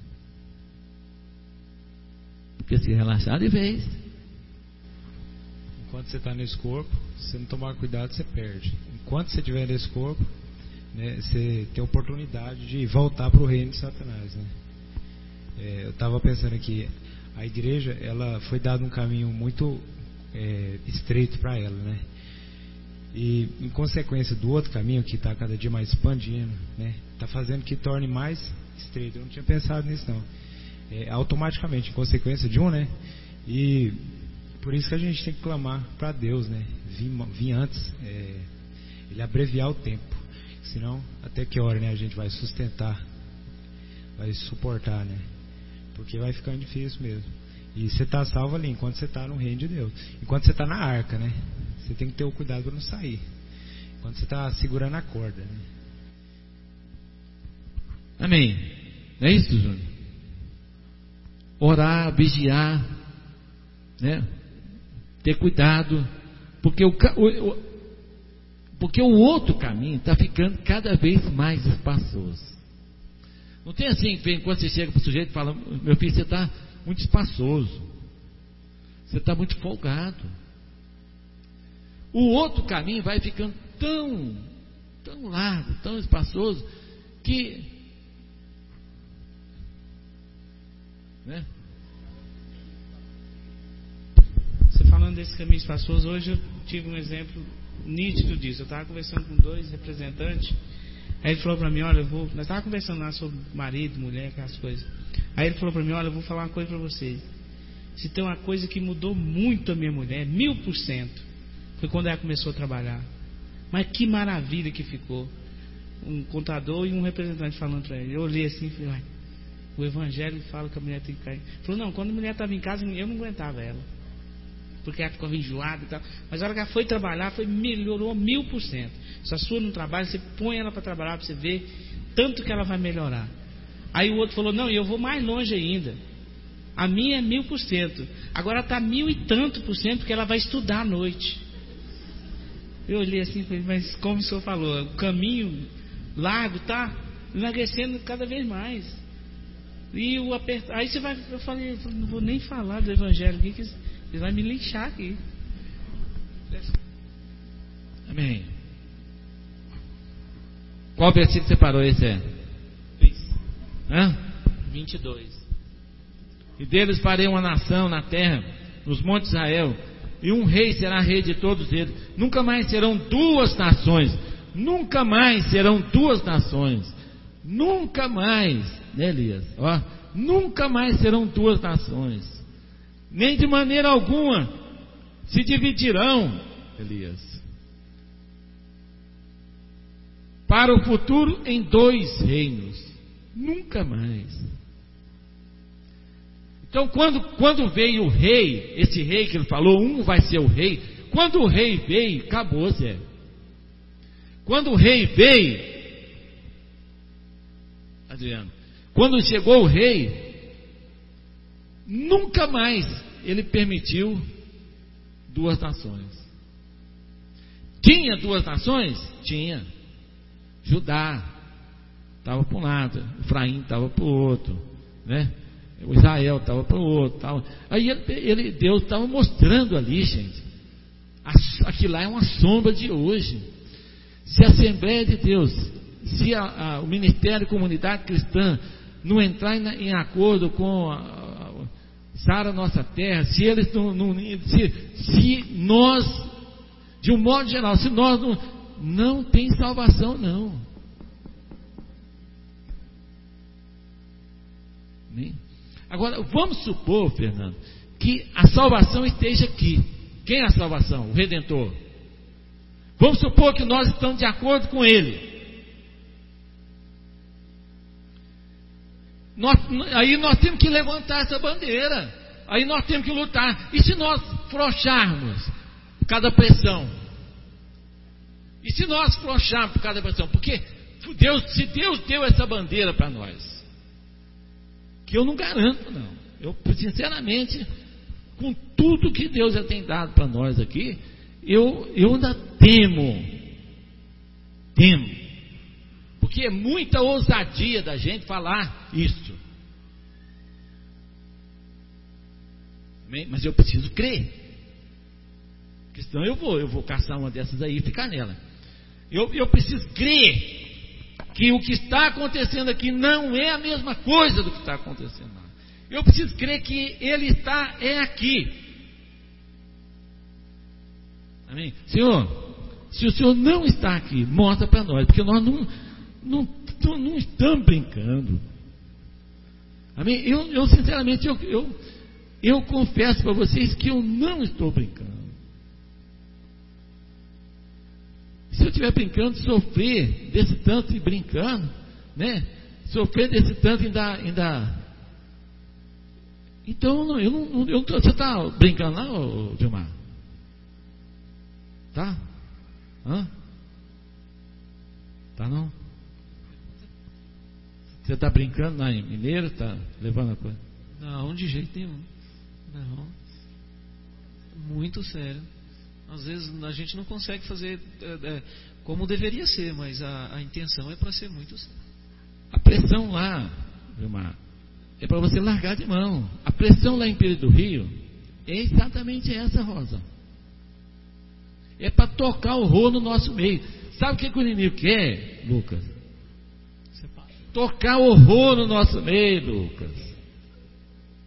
Porque se relaxar de vez, enquanto você está nesse corpo, se você não tomar cuidado, você perde. Enquanto você estiver nesse corpo, né, você tem a oportunidade de voltar para o reino de Satanás, né? É, eu estava pensando aqui, a igreja, ela foi dado um caminho muito é, estreito para ela, né? E em consequência do outro caminho que está cada dia mais expandindo, né, está fazendo que torne mais estreito. Eu não tinha pensado nisso, não. É, automaticamente, em consequência de um, né? E por isso que a gente tem que clamar para Deus, né? Vir, vir antes, é, ele abreviar o tempo. Senão, até que hora, né, a gente vai sustentar, vai suportar, né? Porque vai ficando difícil mesmo. E você está salvo ali enquanto você está no reino de Deus. Enquanto você está na arca, né? Você tem que ter o cuidado para não sair. Enquanto você está segurando a corda, né? Amém. Não é isso, Júnior? Orar, vigiar, né? Ter cuidado, porque o, o, porque o outro caminho está ficando cada vez mais espaçoso. Não tem assim, quando você chega para o sujeito e fala: meu filho, você está muito espaçoso, você está muito folgado. O outro caminho vai ficando tão, tão largo, tão espaçoso, que né? Você falando desse caminho espaçoso, hoje eu tive um exemplo nítido disso. Eu estava conversando com dois representantes. Aí ele falou para mim, olha, eu vou... Nós estávamos conversando lá sobre marido, mulher, aquelas coisas. Aí ele falou para mim, olha, eu vou falar uma coisa para vocês. Se tem uma coisa que mudou muito a minha mulher, mil por cento, foi quando ela começou a trabalhar. Mas que maravilha que ficou. Um contador e um representante falando para ele. Eu olhei assim e falei, o evangelho fala que a mulher tem que cair. Ele falou, não, quando a mulher estava em casa, eu não aguentava ela. Porque ela ficava enjoada e tal. Mas a hora que ela foi trabalhar, foi, melhorou mil por cento. Se a sua não trabalha, você põe ela para trabalhar para você ver tanto que ela vai melhorar. Aí o outro falou, não, e eu vou mais longe ainda. A minha é mil por cento. Agora está mil e tanto por cento, porque ela vai estudar à noite. Eu olhei assim e falei, mas como o senhor falou, o caminho largo está emagrecendo cada vez mais. E o apertar. Aí você vai, eu falei, eu falei, não vou nem falar do evangelho aqui, que ele vai me linchar aqui. Amém. Qual versículo você parou esse é? Hã? vinte e dois. E deles farei uma nação na terra, nos montes de Israel, e um rei será rei de todos eles. Nunca mais serão duas nações. Nunca mais serão duas nações. Nunca mais, né, Elias? Ó, nunca mais serão duas nações. Nem de maneira alguma se dividirão, Elias, para o futuro em dois reinos. Nunca mais. Então, quando, quando veio o rei, esse rei que ele falou, um vai ser o rei. Quando o rei veio, acabou, Zé. Quando o rei veio, Adriano, quando chegou o rei, nunca mais ele permitiu duas nações. Tinha duas nações? Tinha. Judá estava para um lado, Efraim estava para o outro, né? O Israel estava para o outro, tava. Aí ele, ele, Deus estava mostrando ali, gente, aquilo lá é uma sombra de hoje. Se a Assembleia de Deus, se a, a, o Ministério Comunidade Cristã não entrar em, em acordo com a, a, Sara Nossa Terra, se eles não, não se, se nós, de um modo geral, se nós não, não tem salvação não. Amém? Agora, vamos supor, Fernando, que a salvação esteja aqui. Quem é a salvação? O Redentor. Vamos supor que nós estamos de acordo com Ele. Nós, aí nós temos que levantar essa bandeira. Aí nós temos que lutar. E se nós frocharmos por causa da pressão? E se nós frocharmos por causa da pressão? Porque Deus, se Deus deu essa bandeira para nós, que eu não garanto, não. Eu, sinceramente, com tudo que Deus já tem dado para nós aqui, eu, eu ainda temo, temo, porque é muita ousadia da gente falar isso. Amém? Mas eu preciso crer, porque senão eu vou, eu vou caçar uma dessas aí e ficar nela. Eu, eu preciso crer que o que está acontecendo aqui não é a mesma coisa do que está acontecendo lá. Eu preciso crer que Ele está é aqui. Amém? Senhor, se o Senhor não está aqui, mostra para nós, porque nós não, não, não, não estamos brincando. Amém? Eu, eu sinceramente, eu, eu, eu confesso para vocês que eu não estou brincando. Se eu estiver brincando, sofrer desse tanto e brincando, né? Sofrer desse tanto e ainda, ainda... Então, eu não, eu não tô, você está brincando lá, ô, Vilmar? Tá? Hã? Tá não? Você está brincando lá em Mineiro? Está levando a coisa? Não, de jeito nenhum. Não. Muito sério. Às vezes a gente não consegue fazer é, é, como deveria ser, mas a, a intenção é para ser muito sério. A pressão lá, Vilmar, é para você largar de mão. A pressão lá em Pires do Rio é exatamente essa, Rosa. É para tocar o rolo no nosso meio. Sabe o que, que o inimigo quer, Lucas? Tocar o rolo no nosso meio, Lucas.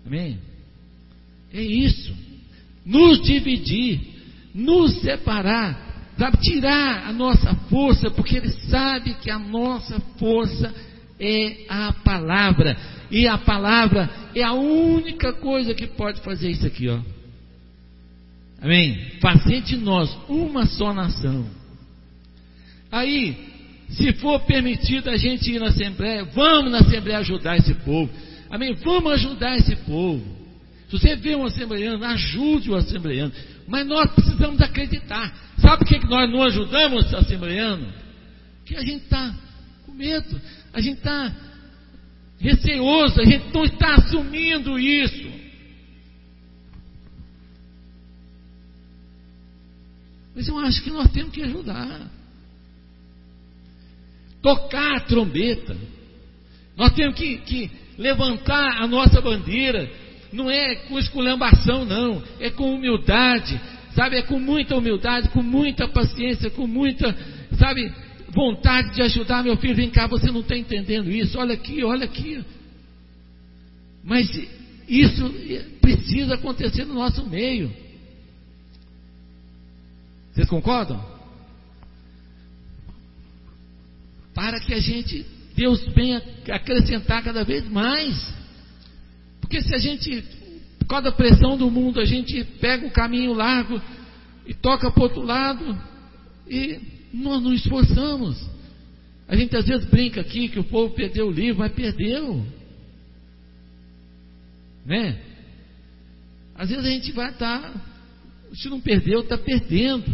Amém? É isso. Nos dividir, nos separar, sabe? Tirar a nossa força, porque Ele sabe que a nossa força é a palavra, e a palavra é a única coisa que pode fazer isso aqui, ó. Amém? Fazer de nós uma só nação. Aí, se for permitido a gente ir na Assembleia, vamos na Assembleia ajudar esse povo. Amém? Vamos ajudar esse povo. Se você vê um assembleiano, ajude o assembleiano. Mas nós precisamos acreditar. Sabe por que nós não ajudamos o assembleiano? Porque a gente está com medo, a gente está receoso, a gente não está assumindo isso. Mas eu acho que nós temos que ajudar. Tocar a trombeta. Nós temos que, que levantar a nossa bandeira. Não é com esculhambação, não. É com humildade. Sabe, é com muita humildade, com muita paciência, com muita, sabe, vontade de ajudar. Meu filho, vem cá, você não está entendendo isso. Olha aqui, olha aqui. Mas isso precisa acontecer no nosso meio. Vocês concordam? Para que a gente, Deus venha acrescentar cada vez mais. Porque se a gente, por causa da pressão do mundo, a gente pega um caminho largo e toca para o outro lado e nós não esforçamos. A gente às vezes brinca aqui que o povo perdeu o livro, mas perdeu, né? Às vezes a gente vai estar, se não perdeu, está perdendo.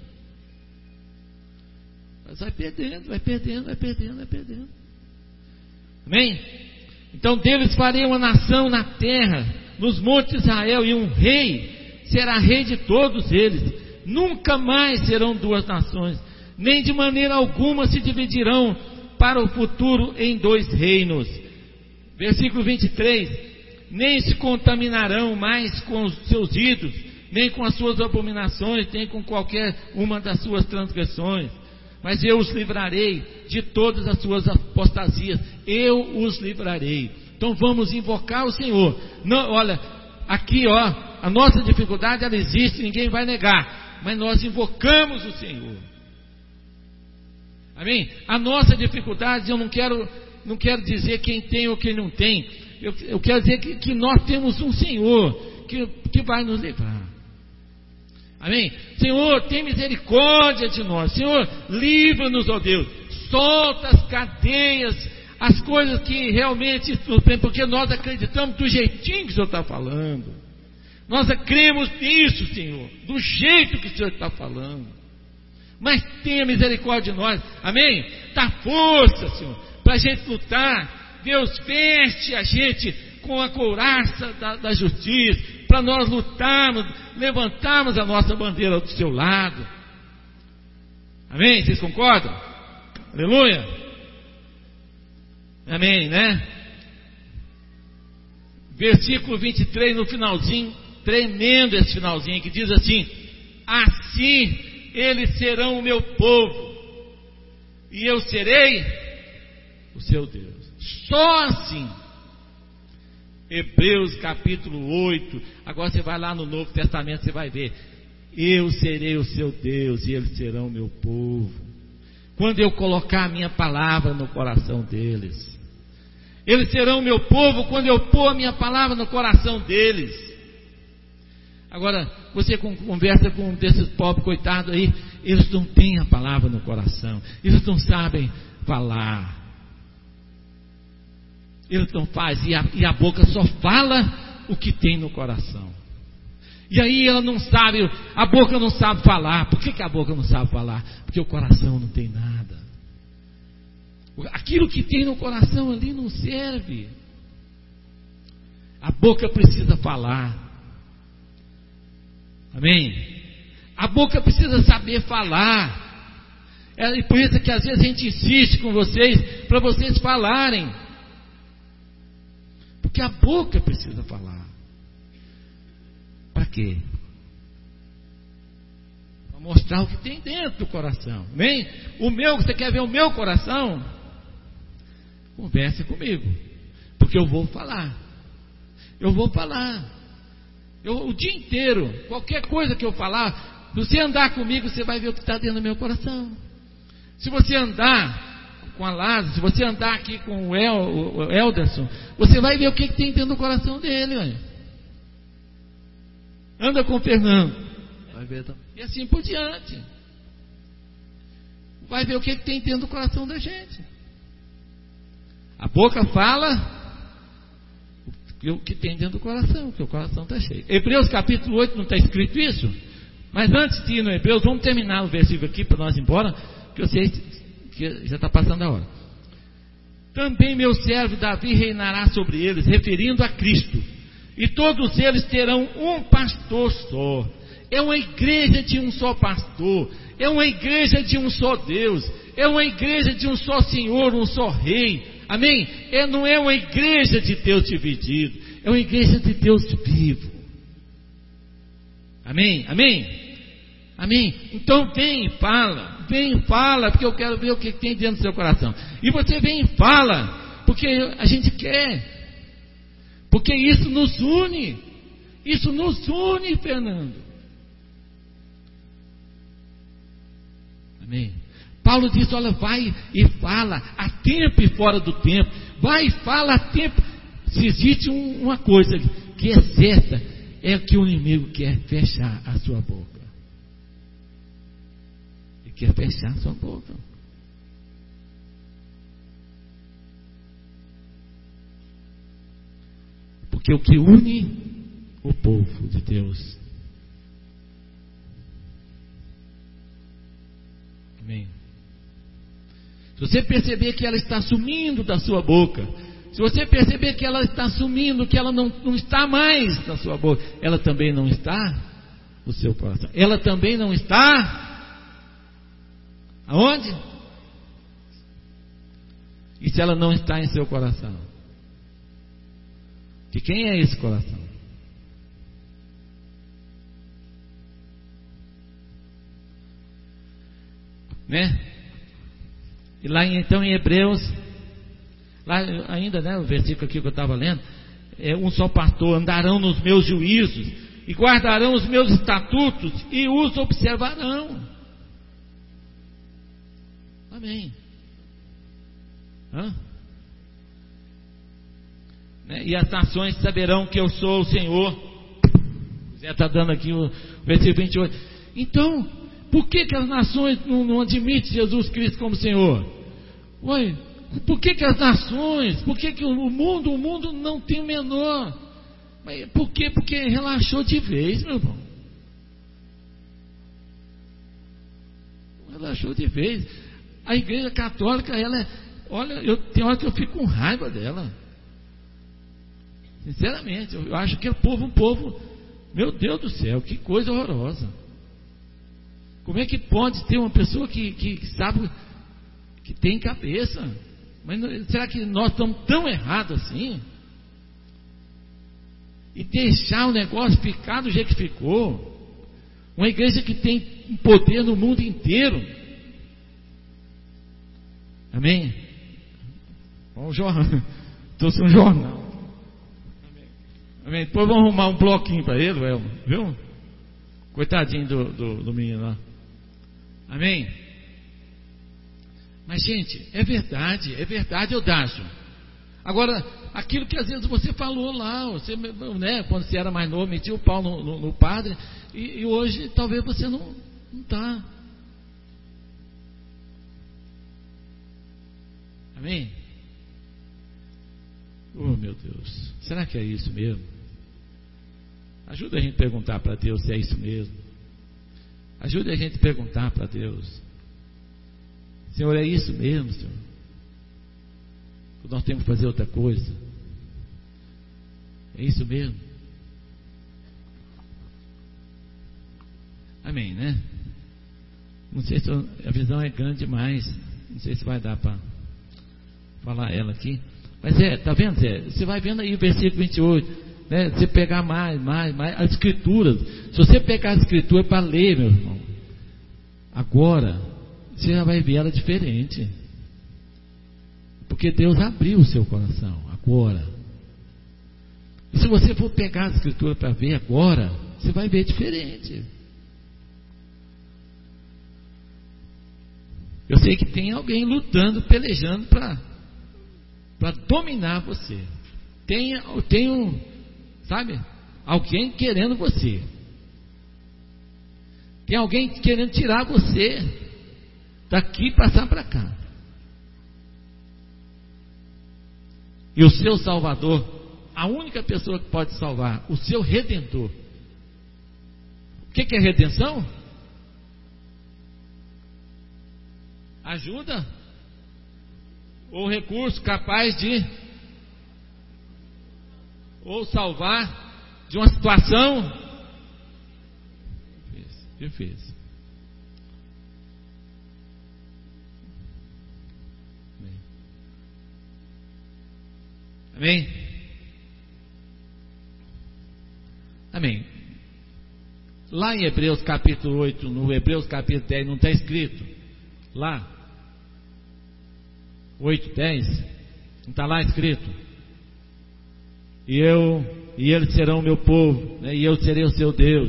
Mas vai perdendo, vai perdendo, vai perdendo, vai perdendo. Amém? Então deles farei uma nação na terra, nos montes de Israel, e um rei será rei de todos eles. Nunca mais serão duas nações, nem de maneira alguma se dividirão para o futuro em dois reinos. Versículo vinte e três: nem se contaminarão mais com os seus ídolos, nem com as suas abominações, nem com qualquer uma das suas transgressões. Mas eu os livrarei de todas as suas apostasias. Eu os livrarei. Então vamos invocar o Senhor. Não, olha, aqui ó, a nossa dificuldade ela existe, ninguém vai negar. Mas nós invocamos o Senhor. Amém? A nossa dificuldade, eu não quero, não quero dizer quem tem ou quem não tem. Eu, eu quero dizer que, que nós temos um Senhor que, que vai nos livrar. Amém? Senhor, tem misericórdia de nós. Senhor, livra-nos, ó Deus. Solta as cadeias, as coisas que realmente, porque nós acreditamos do jeitinho que o Senhor está falando. Nós cremos nisso, Senhor, do jeito que o Senhor está falando. Mas tenha misericórdia de nós. Amém? Dá força, Senhor, para a gente lutar. Deus, veste a gente com a couraça da, da justiça, para nós lutarmos, levantarmos a nossa bandeira do seu lado. Amém? Vocês concordam? Aleluia? Amém, né? Versículo vinte e três, no finalzinho, tremendo esse finalzinho, que diz assim: assim eles serão o meu povo, e eu serei o seu Deus. Só assim. Hebreus capítulo oito. Agora você vai lá no Novo Testamento, você vai ver: eu serei o seu Deus e eles serão o meu povo, quando eu colocar a minha palavra no coração deles. Eles serão o meu povo quando eu pôr a minha palavra no coração deles. Agora, você conversa com um desses pobres coitados aí, eles não têm a palavra no coração, eles não sabem falar, eles não fazem, e a, e a boca só fala o que tem no coração. E aí ela não sabe, a boca não sabe falar. Por que, que a boca não sabe falar? Porque o coração não tem nada. Aquilo que tem no coração ali não serve. A boca precisa falar. Amém? A boca precisa saber falar. É por isso que às vezes a gente insiste com vocês, para vocês falarem. Porque a boca precisa falar. Para quê? Para mostrar o que tem dentro do coração. Amém? O meu, você quer ver o meu coração? Converse comigo, porque eu vou falar. Eu vou falar. Eu, o dia inteiro, qualquer coisa que eu falar, se você andar comigo, você vai ver o que está dentro do meu coração. Se você andar com a Lázaro, se você andar aqui com o, El, o Elderson, você vai ver o que, que tem dentro do coração dele. Olha. Anda com o Fernando, vai ver também. E assim por diante. Vai ver o que, que tem dentro do coração da gente. A boca fala o que tem dentro do coração, que o coração está cheio. Hebreus capítulo oito, não está escrito isso? Mas antes de ir no Hebreus, vamos terminar o versículo aqui para nós ir embora, que eu sei que já está passando a hora. Também meu servo Davi reinará sobre eles, referindo a Cristo, e todos eles terão um pastor só. É uma igreja de um só pastor, é uma igreja de um só Deus, é uma igreja de um só Senhor, um só Rei. Amém? É, não é uma igreja de Deus dividido, é uma igreja de Deus vivo. Amém? Amém? Amém? Então vem e fala, vem e fala, porque eu quero ver o que tem dentro do seu coração. E você vem e fala, porque a gente quer, porque isso nos une, isso nos une, Fernando. Amém? Paulo diz, olha, vai e fala a tempo e fora do tempo, vai e fala a tempo. Se existe um, uma coisa que é certa, é que o inimigo quer fechar a sua boca. Ele quer fechar a sua boca. Porque o que une o povo de Deus, amém? Se você perceber que ela está sumindo da sua boca, se você perceber que ela está sumindo, que ela não, não está mais na sua boca, ela também não está no seu coração. Ela também não está aonde? E se ela não está em seu coração? De quem é esse coração? Né? E lá então em Hebreus, lá ainda, né, o versículo aqui que eu estava lendo, é um só pastor, andarão nos meus juízos, e guardarão os meus estatutos, e os observarão. Amém. Hã? Né? E as nações saberão que eu sou o Senhor. Zé está dando aqui o versículo vinte e oito. Então, por que, que as nações não, não admitem Jesus Cristo como Senhor? Ué, por que, que as nações, por que, que o mundo, o mundo não tem o menor? Mas por quê? Porque relaxou de vez, meu irmão. Relaxou de vez. A igreja católica, ela é, olha, eu, tem hora que eu fico com raiva dela. Sinceramente, eu acho que é povo, um povo, meu Deus do céu, que coisa horrorosa. Como é que pode ter uma pessoa que, que, que sabe, que tem cabeça? Mas será que nós estamos tão errados assim? E deixar o negócio ficar do jeito que ficou? Uma igreja que tem poder no mundo inteiro. Amém? Olha o jornal. Trouxe um jornal. Amém. Amém. Depois vamos arrumar um bloquinho para ele, Elmo. Viu? Coitadinho do, do, do menino lá. Amém? Mas, gente, é verdade, é verdade, Eudácio. Agora, aquilo que às vezes você falou lá, você, né, quando você era mais novo, metia o pau no, no, no padre, e, e hoje talvez você não está. Amém? Oh, meu Deus, será que é isso mesmo? Ajuda a gente a perguntar para Deus se é isso mesmo. Ajude a gente a perguntar para Deus: Senhor, é isso mesmo, Senhor? Nós temos que fazer outra coisa? É isso mesmo? Amém, né? Não sei se a visão é grande demais. Não sei se vai dar para falar ela aqui. Mas é, tá vendo, Zé? Você vai vendo aí o versículo vinte e oito. Né? Você pegar mais, mais, mais as escrituras. Se você pegar as escrituras para ler, meu irmão, agora você já vai ver ela diferente, porque Deus abriu o seu coração agora. E se você for pegar a Escritura para ver agora, você vai ver diferente. Eu sei que tem alguém lutando, pelejando para para dominar você. Tem, tem um, sabe, alguém querendo você. Tem alguém querendo tirar você daqui e passar para cá. E o seu Salvador, a única pessoa que pode salvar, o seu Redentor. O que, que é redenção? Ajuda ou recurso capaz de ou salvar de uma situação difícil. Amém? Amém. Lá em Hebreus capítulo oito, no Hebreus capítulo dez, não está escrito? Lá, oito, dez, não está lá escrito? E eu, e eles serão o meu povo, né? E eu serei o seu Deus.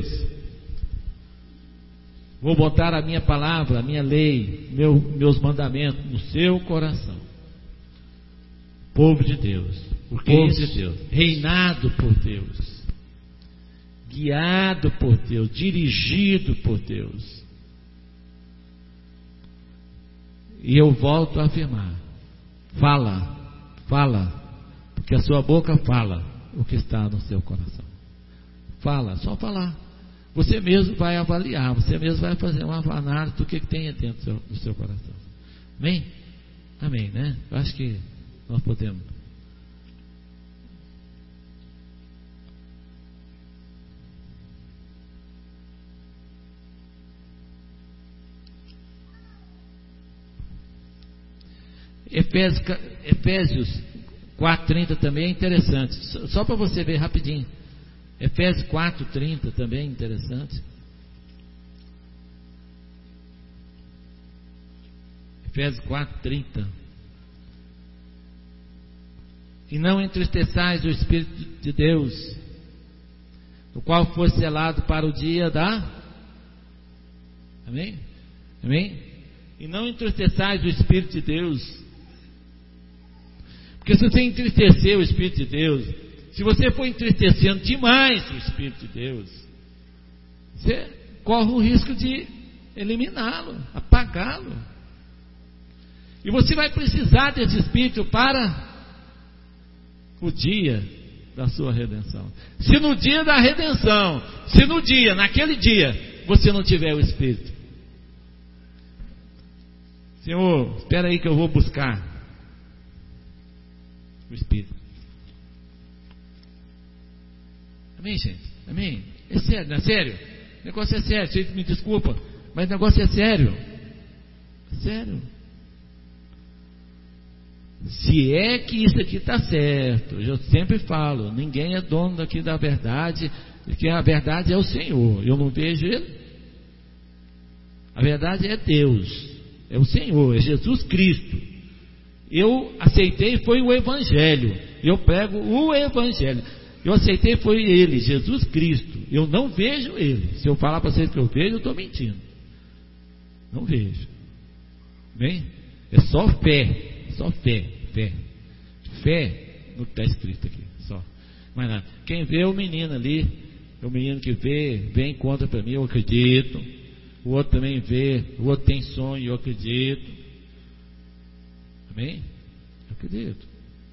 Vou botar a minha palavra, a minha lei, meu, meus mandamentos no seu coração. Povo de Deus, o povo de Deus, reinado por Deus, guiado por Deus, dirigido por Deus. E eu volto a afirmar: fala, fala, porque a sua boca fala o que está no seu coração. Fala, só falar. Você mesmo vai avaliar, você mesmo vai fazer uma análise do que tem dentro do seu, do seu coração. Amém? Amém, né? Eu acho que nós podemos. Efésios, Efésios quatro, trinta também é interessante. Só para você ver rapidinho. Efésios quatro, trinta também é interessante. Efésios quatro, trinta. E não entristeçais o Espírito de Deus, o qual foi selado para o dia da... Amém? Amém? E não entristeçais o Espírito de Deus. Porque se você entristecer o Espírito de Deus, se você for entristecendo demais o Espírito de Deus, você corre o risco de eliminá-lo, apagá-lo. E você vai precisar desse Espírito para o dia da sua redenção. Se no dia da redenção, se no dia, naquele dia, você não tiver o Espírito, Senhor, espera aí que eu vou buscar o Espírito. Amém, gente? Amém? É sério, não é sério? O negócio é sério, vocês me desculpa, mas o negócio é sério. É sério. Se é que isso aqui está certo, eu sempre falo, ninguém é dono daqui da verdade, porque a verdade é o Senhor, eu não vejo Ele. A verdade é Deus, é o Senhor, é Jesus Cristo. Eu aceitei foi o Evangelho, eu prego o Evangelho. Eu aceitei foi Ele, Jesus Cristo. Eu não vejo Ele. Se eu falar para vocês que eu vejo, eu estou mentindo. Não vejo. Bem? É só fé. Só fé, fé. Fé no que está escrito aqui. Só. Mas nada. Quem vê o menino ali, é o menino que vê, vem contra para mim, eu acredito. O outro também vê, o outro tem sonho, eu acredito. Amém? Eu acredito.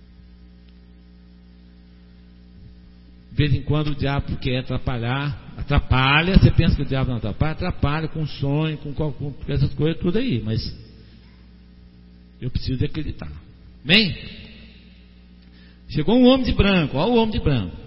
De vez em quando o diabo quer atrapalhar, atrapalha, você pensa que o diabo não atrapalha, atrapalha com sonho, com, com, com essas coisas, tudo aí, mas eu preciso de acreditar. Amém? Chegou um homem de branco, olha o homem de branco.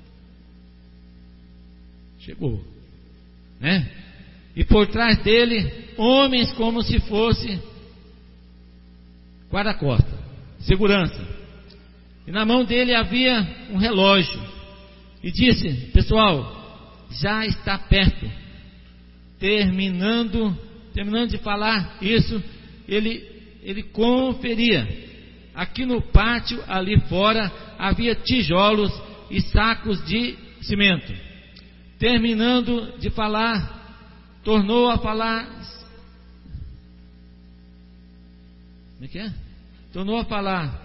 Chegou, né? E por trás dele, homens como se fosse guarda-costas, segurança. E na mão dele havia um relógio. E disse: pessoal, já está perto. Terminando, terminando de falar isso, ele, ele conferia. Aqui no pátio, ali fora, havia tijolos e sacos de cimento. Terminando de falar, tornou a falar. Como é que é? Tornou a falar.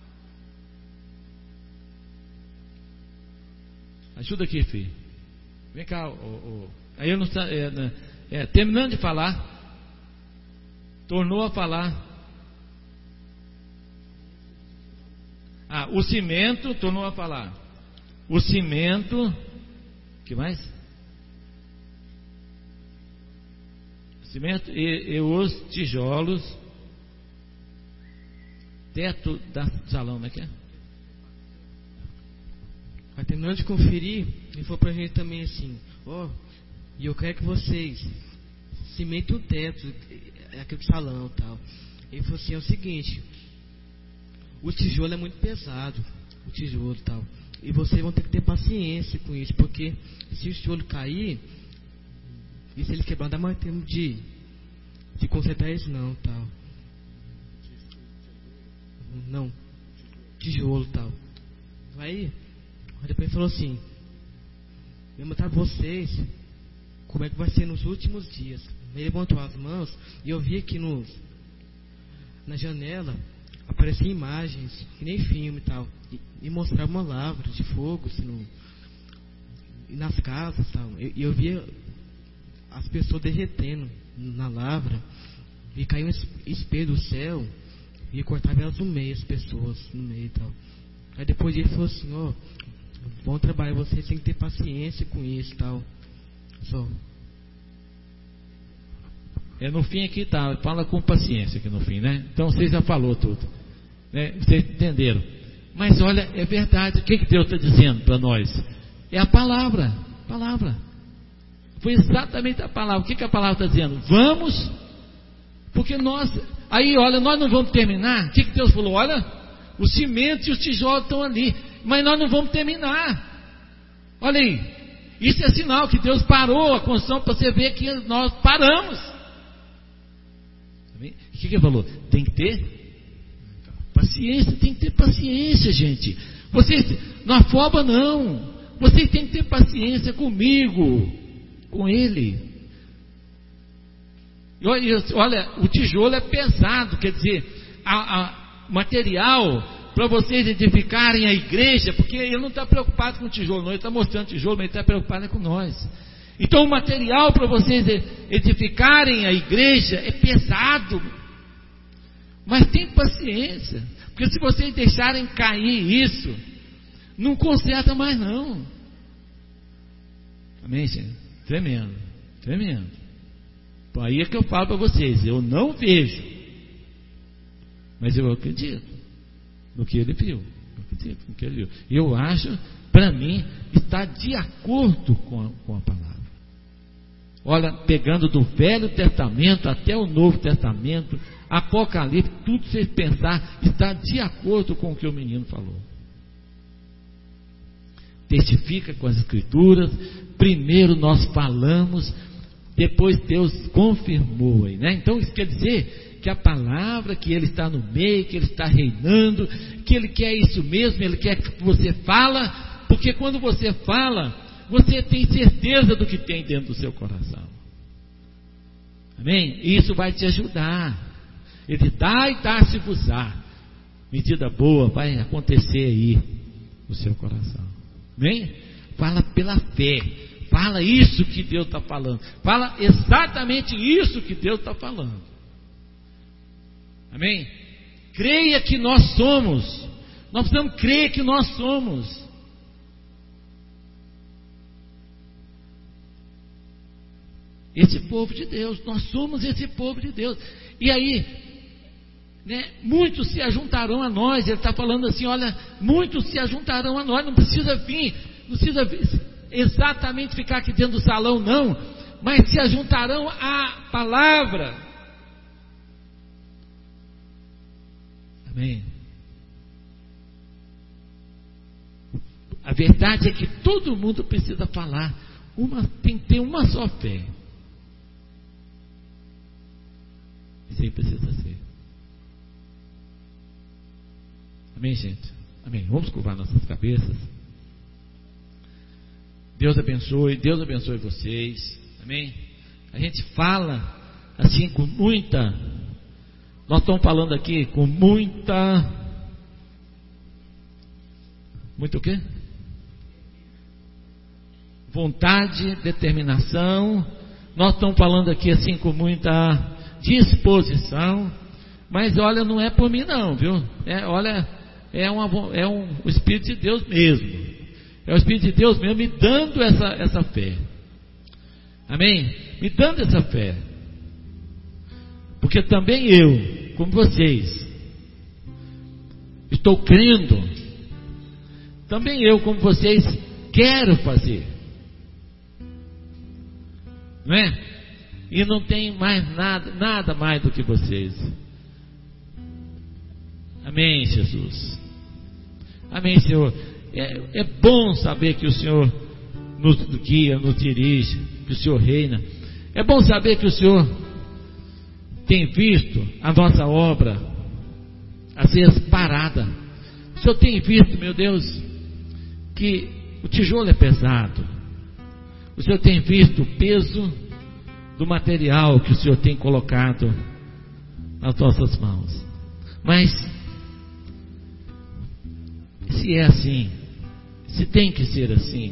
Ajuda aqui, filho. Vem cá. Ó, ó. Aí eu não é, é, terminando de falar, tornou a falar. Ah, o cimento, tornou a falar. O cimento, que mais? Cimento e, e os tijolos, teto da salão, como é que é? Aí, terminando de conferir, ele falou pra gente também assim: ó, oh, e eu quero que vocês cimentem o teto, aquele salão e tal. Ele falou assim: é o seguinte, o tijolo é muito pesado, o tijolo e tal, e vocês vão ter que ter paciência com isso, porque se o tijolo cair, e se ele quebrar, não dá mais tempo de, de consertar isso não, tal. Não, tijolo e tal. Aí, depois ele falou assim: eu vou mostrar pra vocês como é que vai ser nos últimos dias. Ele levantou as mãos e eu vi aqui nos, na janela apareciam imagens, que nem filme e tal, e, e mostrava uma lavra de fogo assim, no, e nas casas e tal. E eu, eu via as pessoas derretendo na lavra, e caiu um espelho do céu e cortava elas no meio, as pessoas no meio e tal. Aí depois ele falou assim: ó, oh, bom trabalho, vocês têm que ter paciência com isso e tal. Só. É, no fim aqui tá, fala com paciência aqui no fim, né? Então você já falou tudo, né? Vocês entenderam. Mas olha, é verdade, o que, que Deus está dizendo para nós? É a palavra, palavra. Foi exatamente a palavra. O que, que a palavra está dizendo? Vamos, porque nós, aí olha, nós não vamos terminar. O que, que Deus falou? Olha, os cimentos e os tijolos estão ali, mas nós não vamos terminar. Olha aí, isso é sinal que Deus parou a construção, para você ver que nós paramos. O que, que ele falou? Tem que ter paciência, tem que ter paciência, gente. Vocês não afoba não. Vocês têm que ter paciência comigo, com ele. E olha, olha, o tijolo é pesado, quer dizer, a, a material para vocês edificarem a igreja, porque ele não está preocupado com o tijolo, não, ele está mostrando o tijolo, mas ele está preocupado com nós. Então o material para vocês edificarem a igreja é pesado, mas tem paciência, porque se vocês deixarem cair isso, não conserta mais não. Amém, gente? Tremendo, tremendo. Então aí é que eu falo para vocês, eu não vejo, mas eu acredito no que ele viu, eu acredito no que ele viu. E eu acho, para mim, está de acordo com a, com a palavra. Olha, pegando do Velho Testamento até o Novo Testamento, Apocalipse, tudo que vocês pensar, está de acordo com o que o menino falou. Testifica com as Escrituras. Primeiro nós falamos, depois Deus confirmou aí, né? Então isso quer dizer que a palavra, que Ele está no meio, que Ele está reinando, que Ele quer isso mesmo, Ele quer que você fala, porque quando você fala, você tem certeza do que tem dentro do seu coração. Amém? E isso vai te ajudar. Ele dá e dá-se-vos-á. Medida boa vai acontecer aí no seu coração. Amém? Fala pela fé. Fala isso que Deus está falando. Fala exatamente isso que Deus está falando. Amém? Creia que nós somos. Nós precisamos crer que nós somos. Esse povo de Deus, nós somos esse povo de Deus. E aí, né, muitos se ajuntarão a nós. Ele está falando assim: olha, muitos se ajuntarão a nós. Não precisa vir, não precisa exatamente ficar aqui dentro do salão, não, mas se ajuntarão à palavra. Amém. A verdade é que todo mundo precisa falar. Uma, tem que ter uma só fé. Isso aí precisa ser. Amém, gente? Amém. Vamos curvar nossas cabeças. Deus abençoe, Deus abençoe vocês. Amém? A gente fala assim com muita, nós estamos falando aqui com muita, muito o quê? Vontade, determinação. Nós estamos falando aqui assim com muita disposição. Mas olha, não é por mim não, viu? É, olha, é, uma, é um, o Espírito de Deus mesmo. É o Espírito de Deus mesmo me dando essa, essa fé. Amém? Me dando essa fé. Porque também eu, como vocês, estou crendo. Também eu, como vocês, quero fazer. Não é? E não tem mais nada, nada mais do que vocês. Amém, Jesus. Amém, Senhor. É, é bom saber que o Senhor nos guia, nos dirige, que o Senhor reina. É bom saber que o Senhor tem visto a nossa obra, às vezes parada. O Senhor tem visto, meu Deus, que o tijolo é pesado. O Senhor tem visto o peso do material que o Senhor tem colocado nas nossas mãos. Mas se é assim, se tem que ser assim,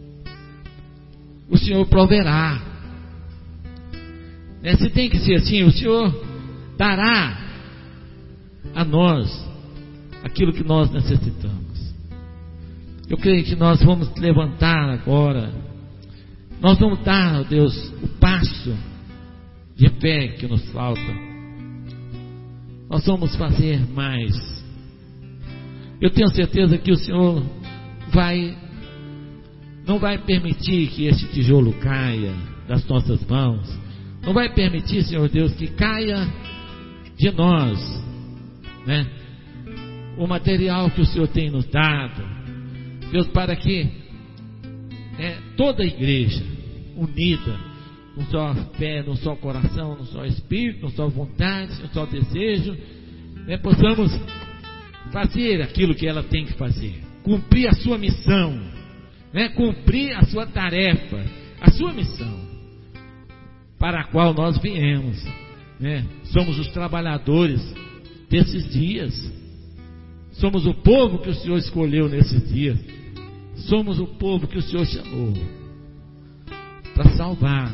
o Senhor proverá. Né? Se tem que ser assim, o Senhor dará a nós aquilo que nós necessitamos. Eu creio que nós vamos levantar agora, nós vamos dar, ó Deus, o passo de fé que nos falta. Nós vamos fazer mais. Eu tenho certeza que o Senhor vai, não vai permitir que este tijolo caia das nossas mãos. Não vai permitir, Senhor Deus, que caia de nós, né, o material que o Senhor tem nos dado. Deus, para que é, toda a igreja unida, num só fé, num só coração, num só espírito, num só vontade, num só desejo, né, possamos fazer aquilo que ela tem que fazer, cumprir a sua missão, né, cumprir a sua tarefa, a sua missão, para a qual nós viemos, né? Somos os trabalhadores desses dias, somos o povo que o Senhor escolheu nesses dias, somos o povo que o Senhor chamou para salvar,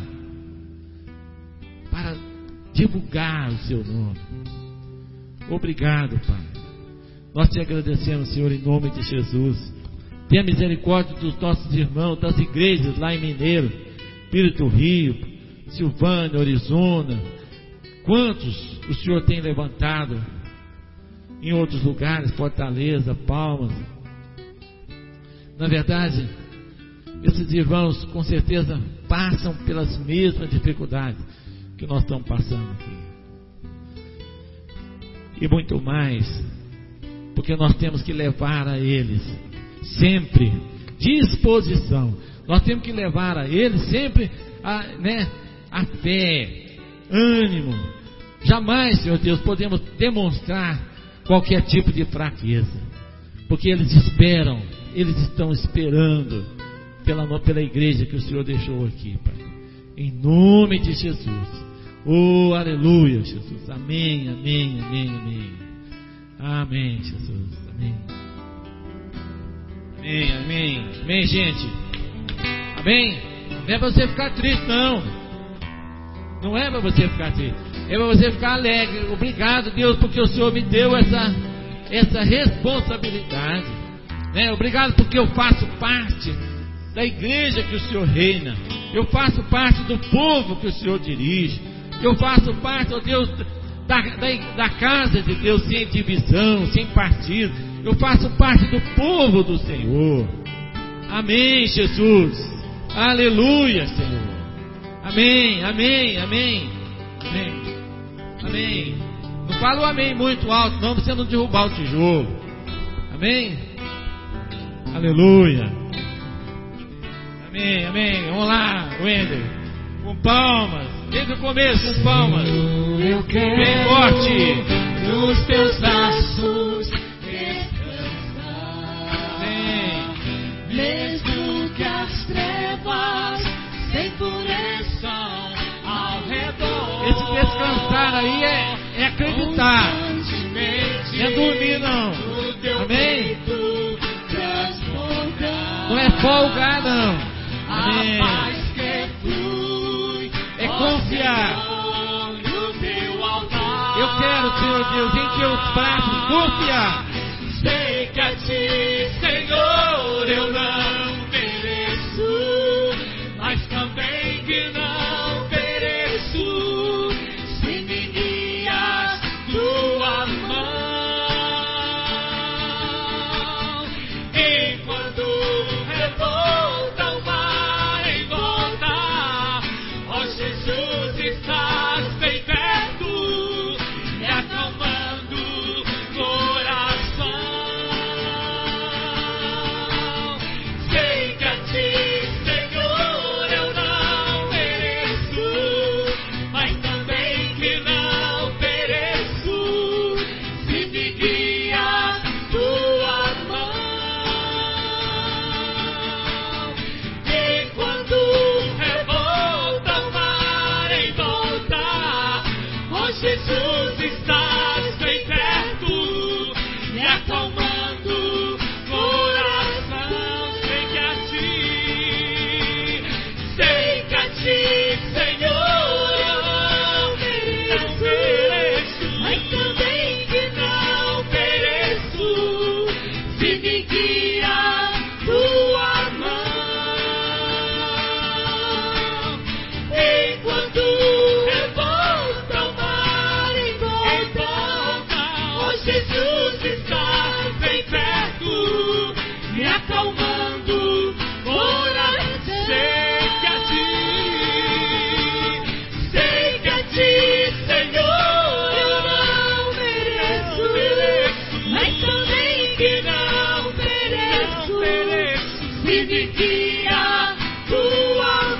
para divulgar o seu nome. Obrigado, Pai. Nós te agradecemos, Senhor, em nome de Jesus. Tenha misericórdia dos nossos irmãos das igrejas lá em Mineiro, Espírito Rio, Silvânia, Arizona. Quantos o Senhor tem levantado em outros lugares, Fortaleza, Palmas. Na verdade, esses irmãos com certeza passam pelas mesmas dificuldades que nós estamos passando aqui, e muito mais, porque nós temos que levar a eles sempre disposição. Nós temos que levar a eles sempre a, né, a fé, ânimo. Jamais, Senhor Deus, podemos demonstrar qualquer tipo de fraqueza, porque eles esperam, eles estão esperando pela, pela igreja que o Senhor deixou aqui, Pai. Em nome de Jesus. Oh, aleluia, Jesus. Amém, amém, amém, amém. Amém, Jesus. Amém. Amém, amém. Amém, gente. Amém. Não é para você ficar triste, não. Não é para você ficar triste. É para você ficar alegre. Obrigado, Deus, porque o Senhor me deu essa, essa responsabilidade. Né? Obrigado porque eu faço parte da igreja que o Senhor reina. Eu faço parte do povo que o Senhor dirige. Eu faço parte, ó Deus, da, da, da casa de Deus, sem divisão, sem partido. Eu faço parte do povo do Senhor. Amém, Jesus. Aleluia, Senhor. Amém, amém, amém. Amém. Amém. Não fala o amém muito alto, não, pra você não derrubar o tijolo. Amém. Aleluia. Amém, amém. Vamos lá, Wender. Com palmas. Desde o começo, com palmas. Eu quero bem forte. Nos teus braços Amém. mesmo que as trevas descansar aí é, é acreditar. Não é dormir, não. Amém? Não é folgar, não. Amém. É confiar. Eu quero, Senhor Deus, em teus braços confiar. Sei que a ti, Senhor, eu não mereço, mas também que não pereço, se me guias tua mão. Enquanto revolta o mar em volta, ó Jesus, estás bem perto, me acalmando o coração. Sei que a ti, Senhor, eu não mereço, mas também que não pereço, se me guias tua mão. E quando revolta o mar em volta, ó Jesus, estás bem perto, me acalmando o coração. Sei que a ti, sei que a ti, Senhor, eu não mereço, mas também que não pereço, se me guia tua mão. Enquanto revolta o mar em volta, ó Jesus, estás bem perto, me acalmando o coração. Sei que a ti, sei que a ti, Senhor, eu não mereço, mas também que não pereço, se me guia tua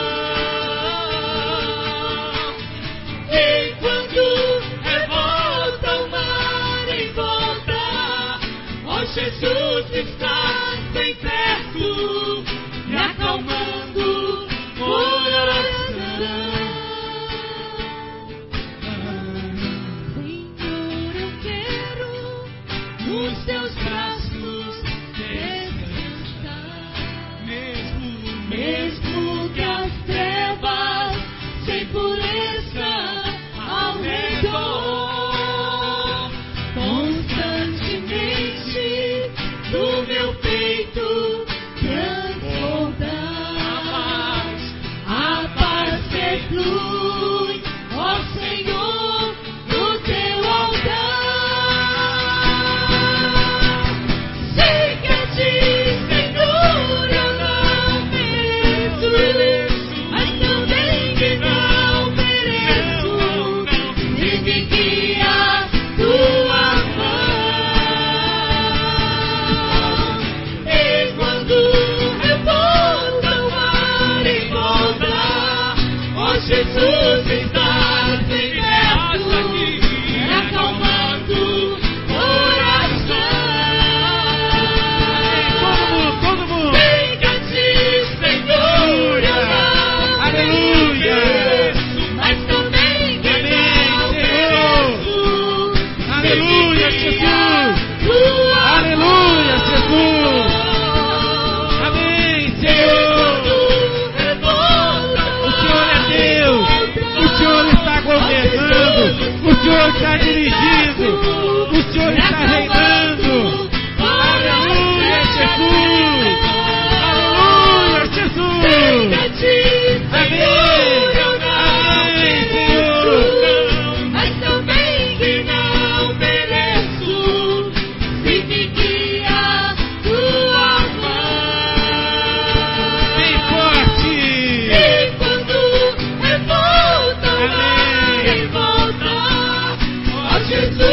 mão. Enquanto revolta o mar em volta, ó Jesus, estás bem perto, me acalmando o coração. Senhor, eu quero nos teus braços descansar, mesmo que as trevas sem pureza ao redor constantemente do meu peito transbordar. A paz que flui, ó Senhor, do teu altar. Sei que a ti, Senhor, eu não mereço, mas também que não pereço, se me guia tua mão. E quando revolta o mar em volta, ó Jesus, estás bem perto, me acalmando o coração. Todo mundo, todo mundo. Sei que a ti, Senhor, eu não Aleluia. mereço, mas também que Amém, não Senhor. pereço, Aleluia, se me Jesus. guia tua Aleluia, Jesus. mão. Amém, Senhor. O Senhor é Deus. O Senhor está governando. O Senhor está dirigindo. O Senhor está reinando. Aleluia, Jesus. Aleluia, Jesus. Amém. Amém, Senhor. Mas também que não mereço, se me guia tua mão. Bem forte. E quando revolta o mar em volta, ó Jesus,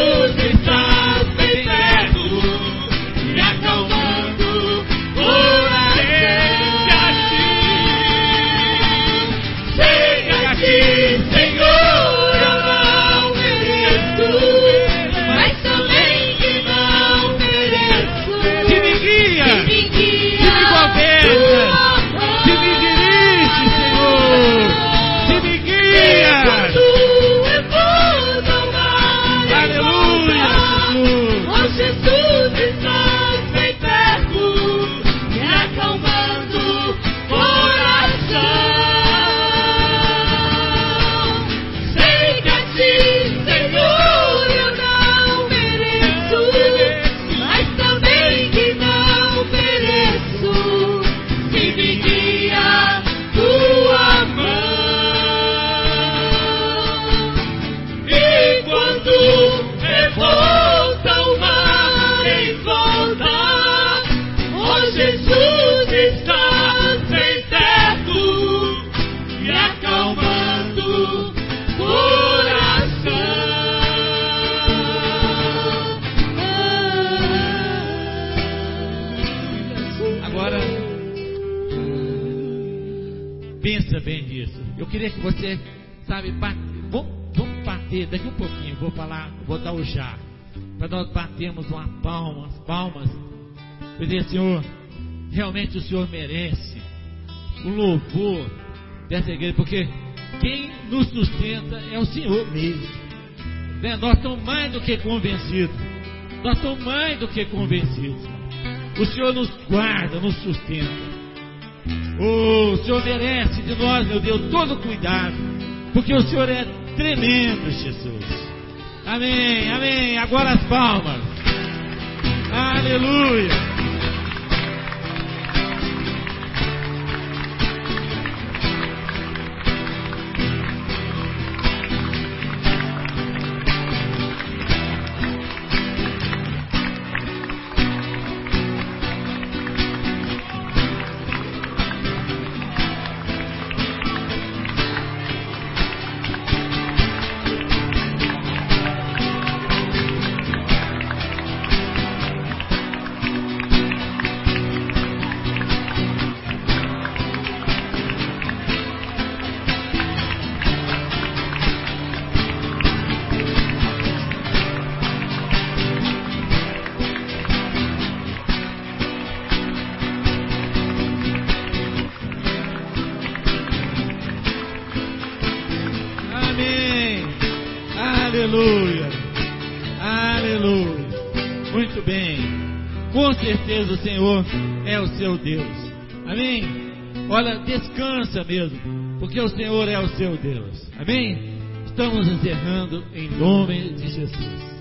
Pensa bem nisso. Eu queria que você, sabe, bate, vamos, vamos bater daqui um pouquinho. Vou falar, vou dar o já, para nós batermos uma palma, as palmas, e dizer: Senhor, realmente o Senhor merece o louvor dessa igreja, porque quem nos sustenta é o Senhor mesmo, né? Nós estamos mais do que convencidos, nós estamos mais do que convencidos. O Senhor nos guarda, nos sustenta. Oh, o Senhor merece de nós, meu Deus, todo cuidado, porque o Senhor é tremendo, Jesus. Amém, amém. Agora as palmas. Aleluia. Aleluia, aleluia. Muito bem. Com certeza o Senhor é o seu Deus. Amém? Olha, descansa mesmo, porque o Senhor é o seu Deus. Amém? Estamos encerrando em nome de Jesus.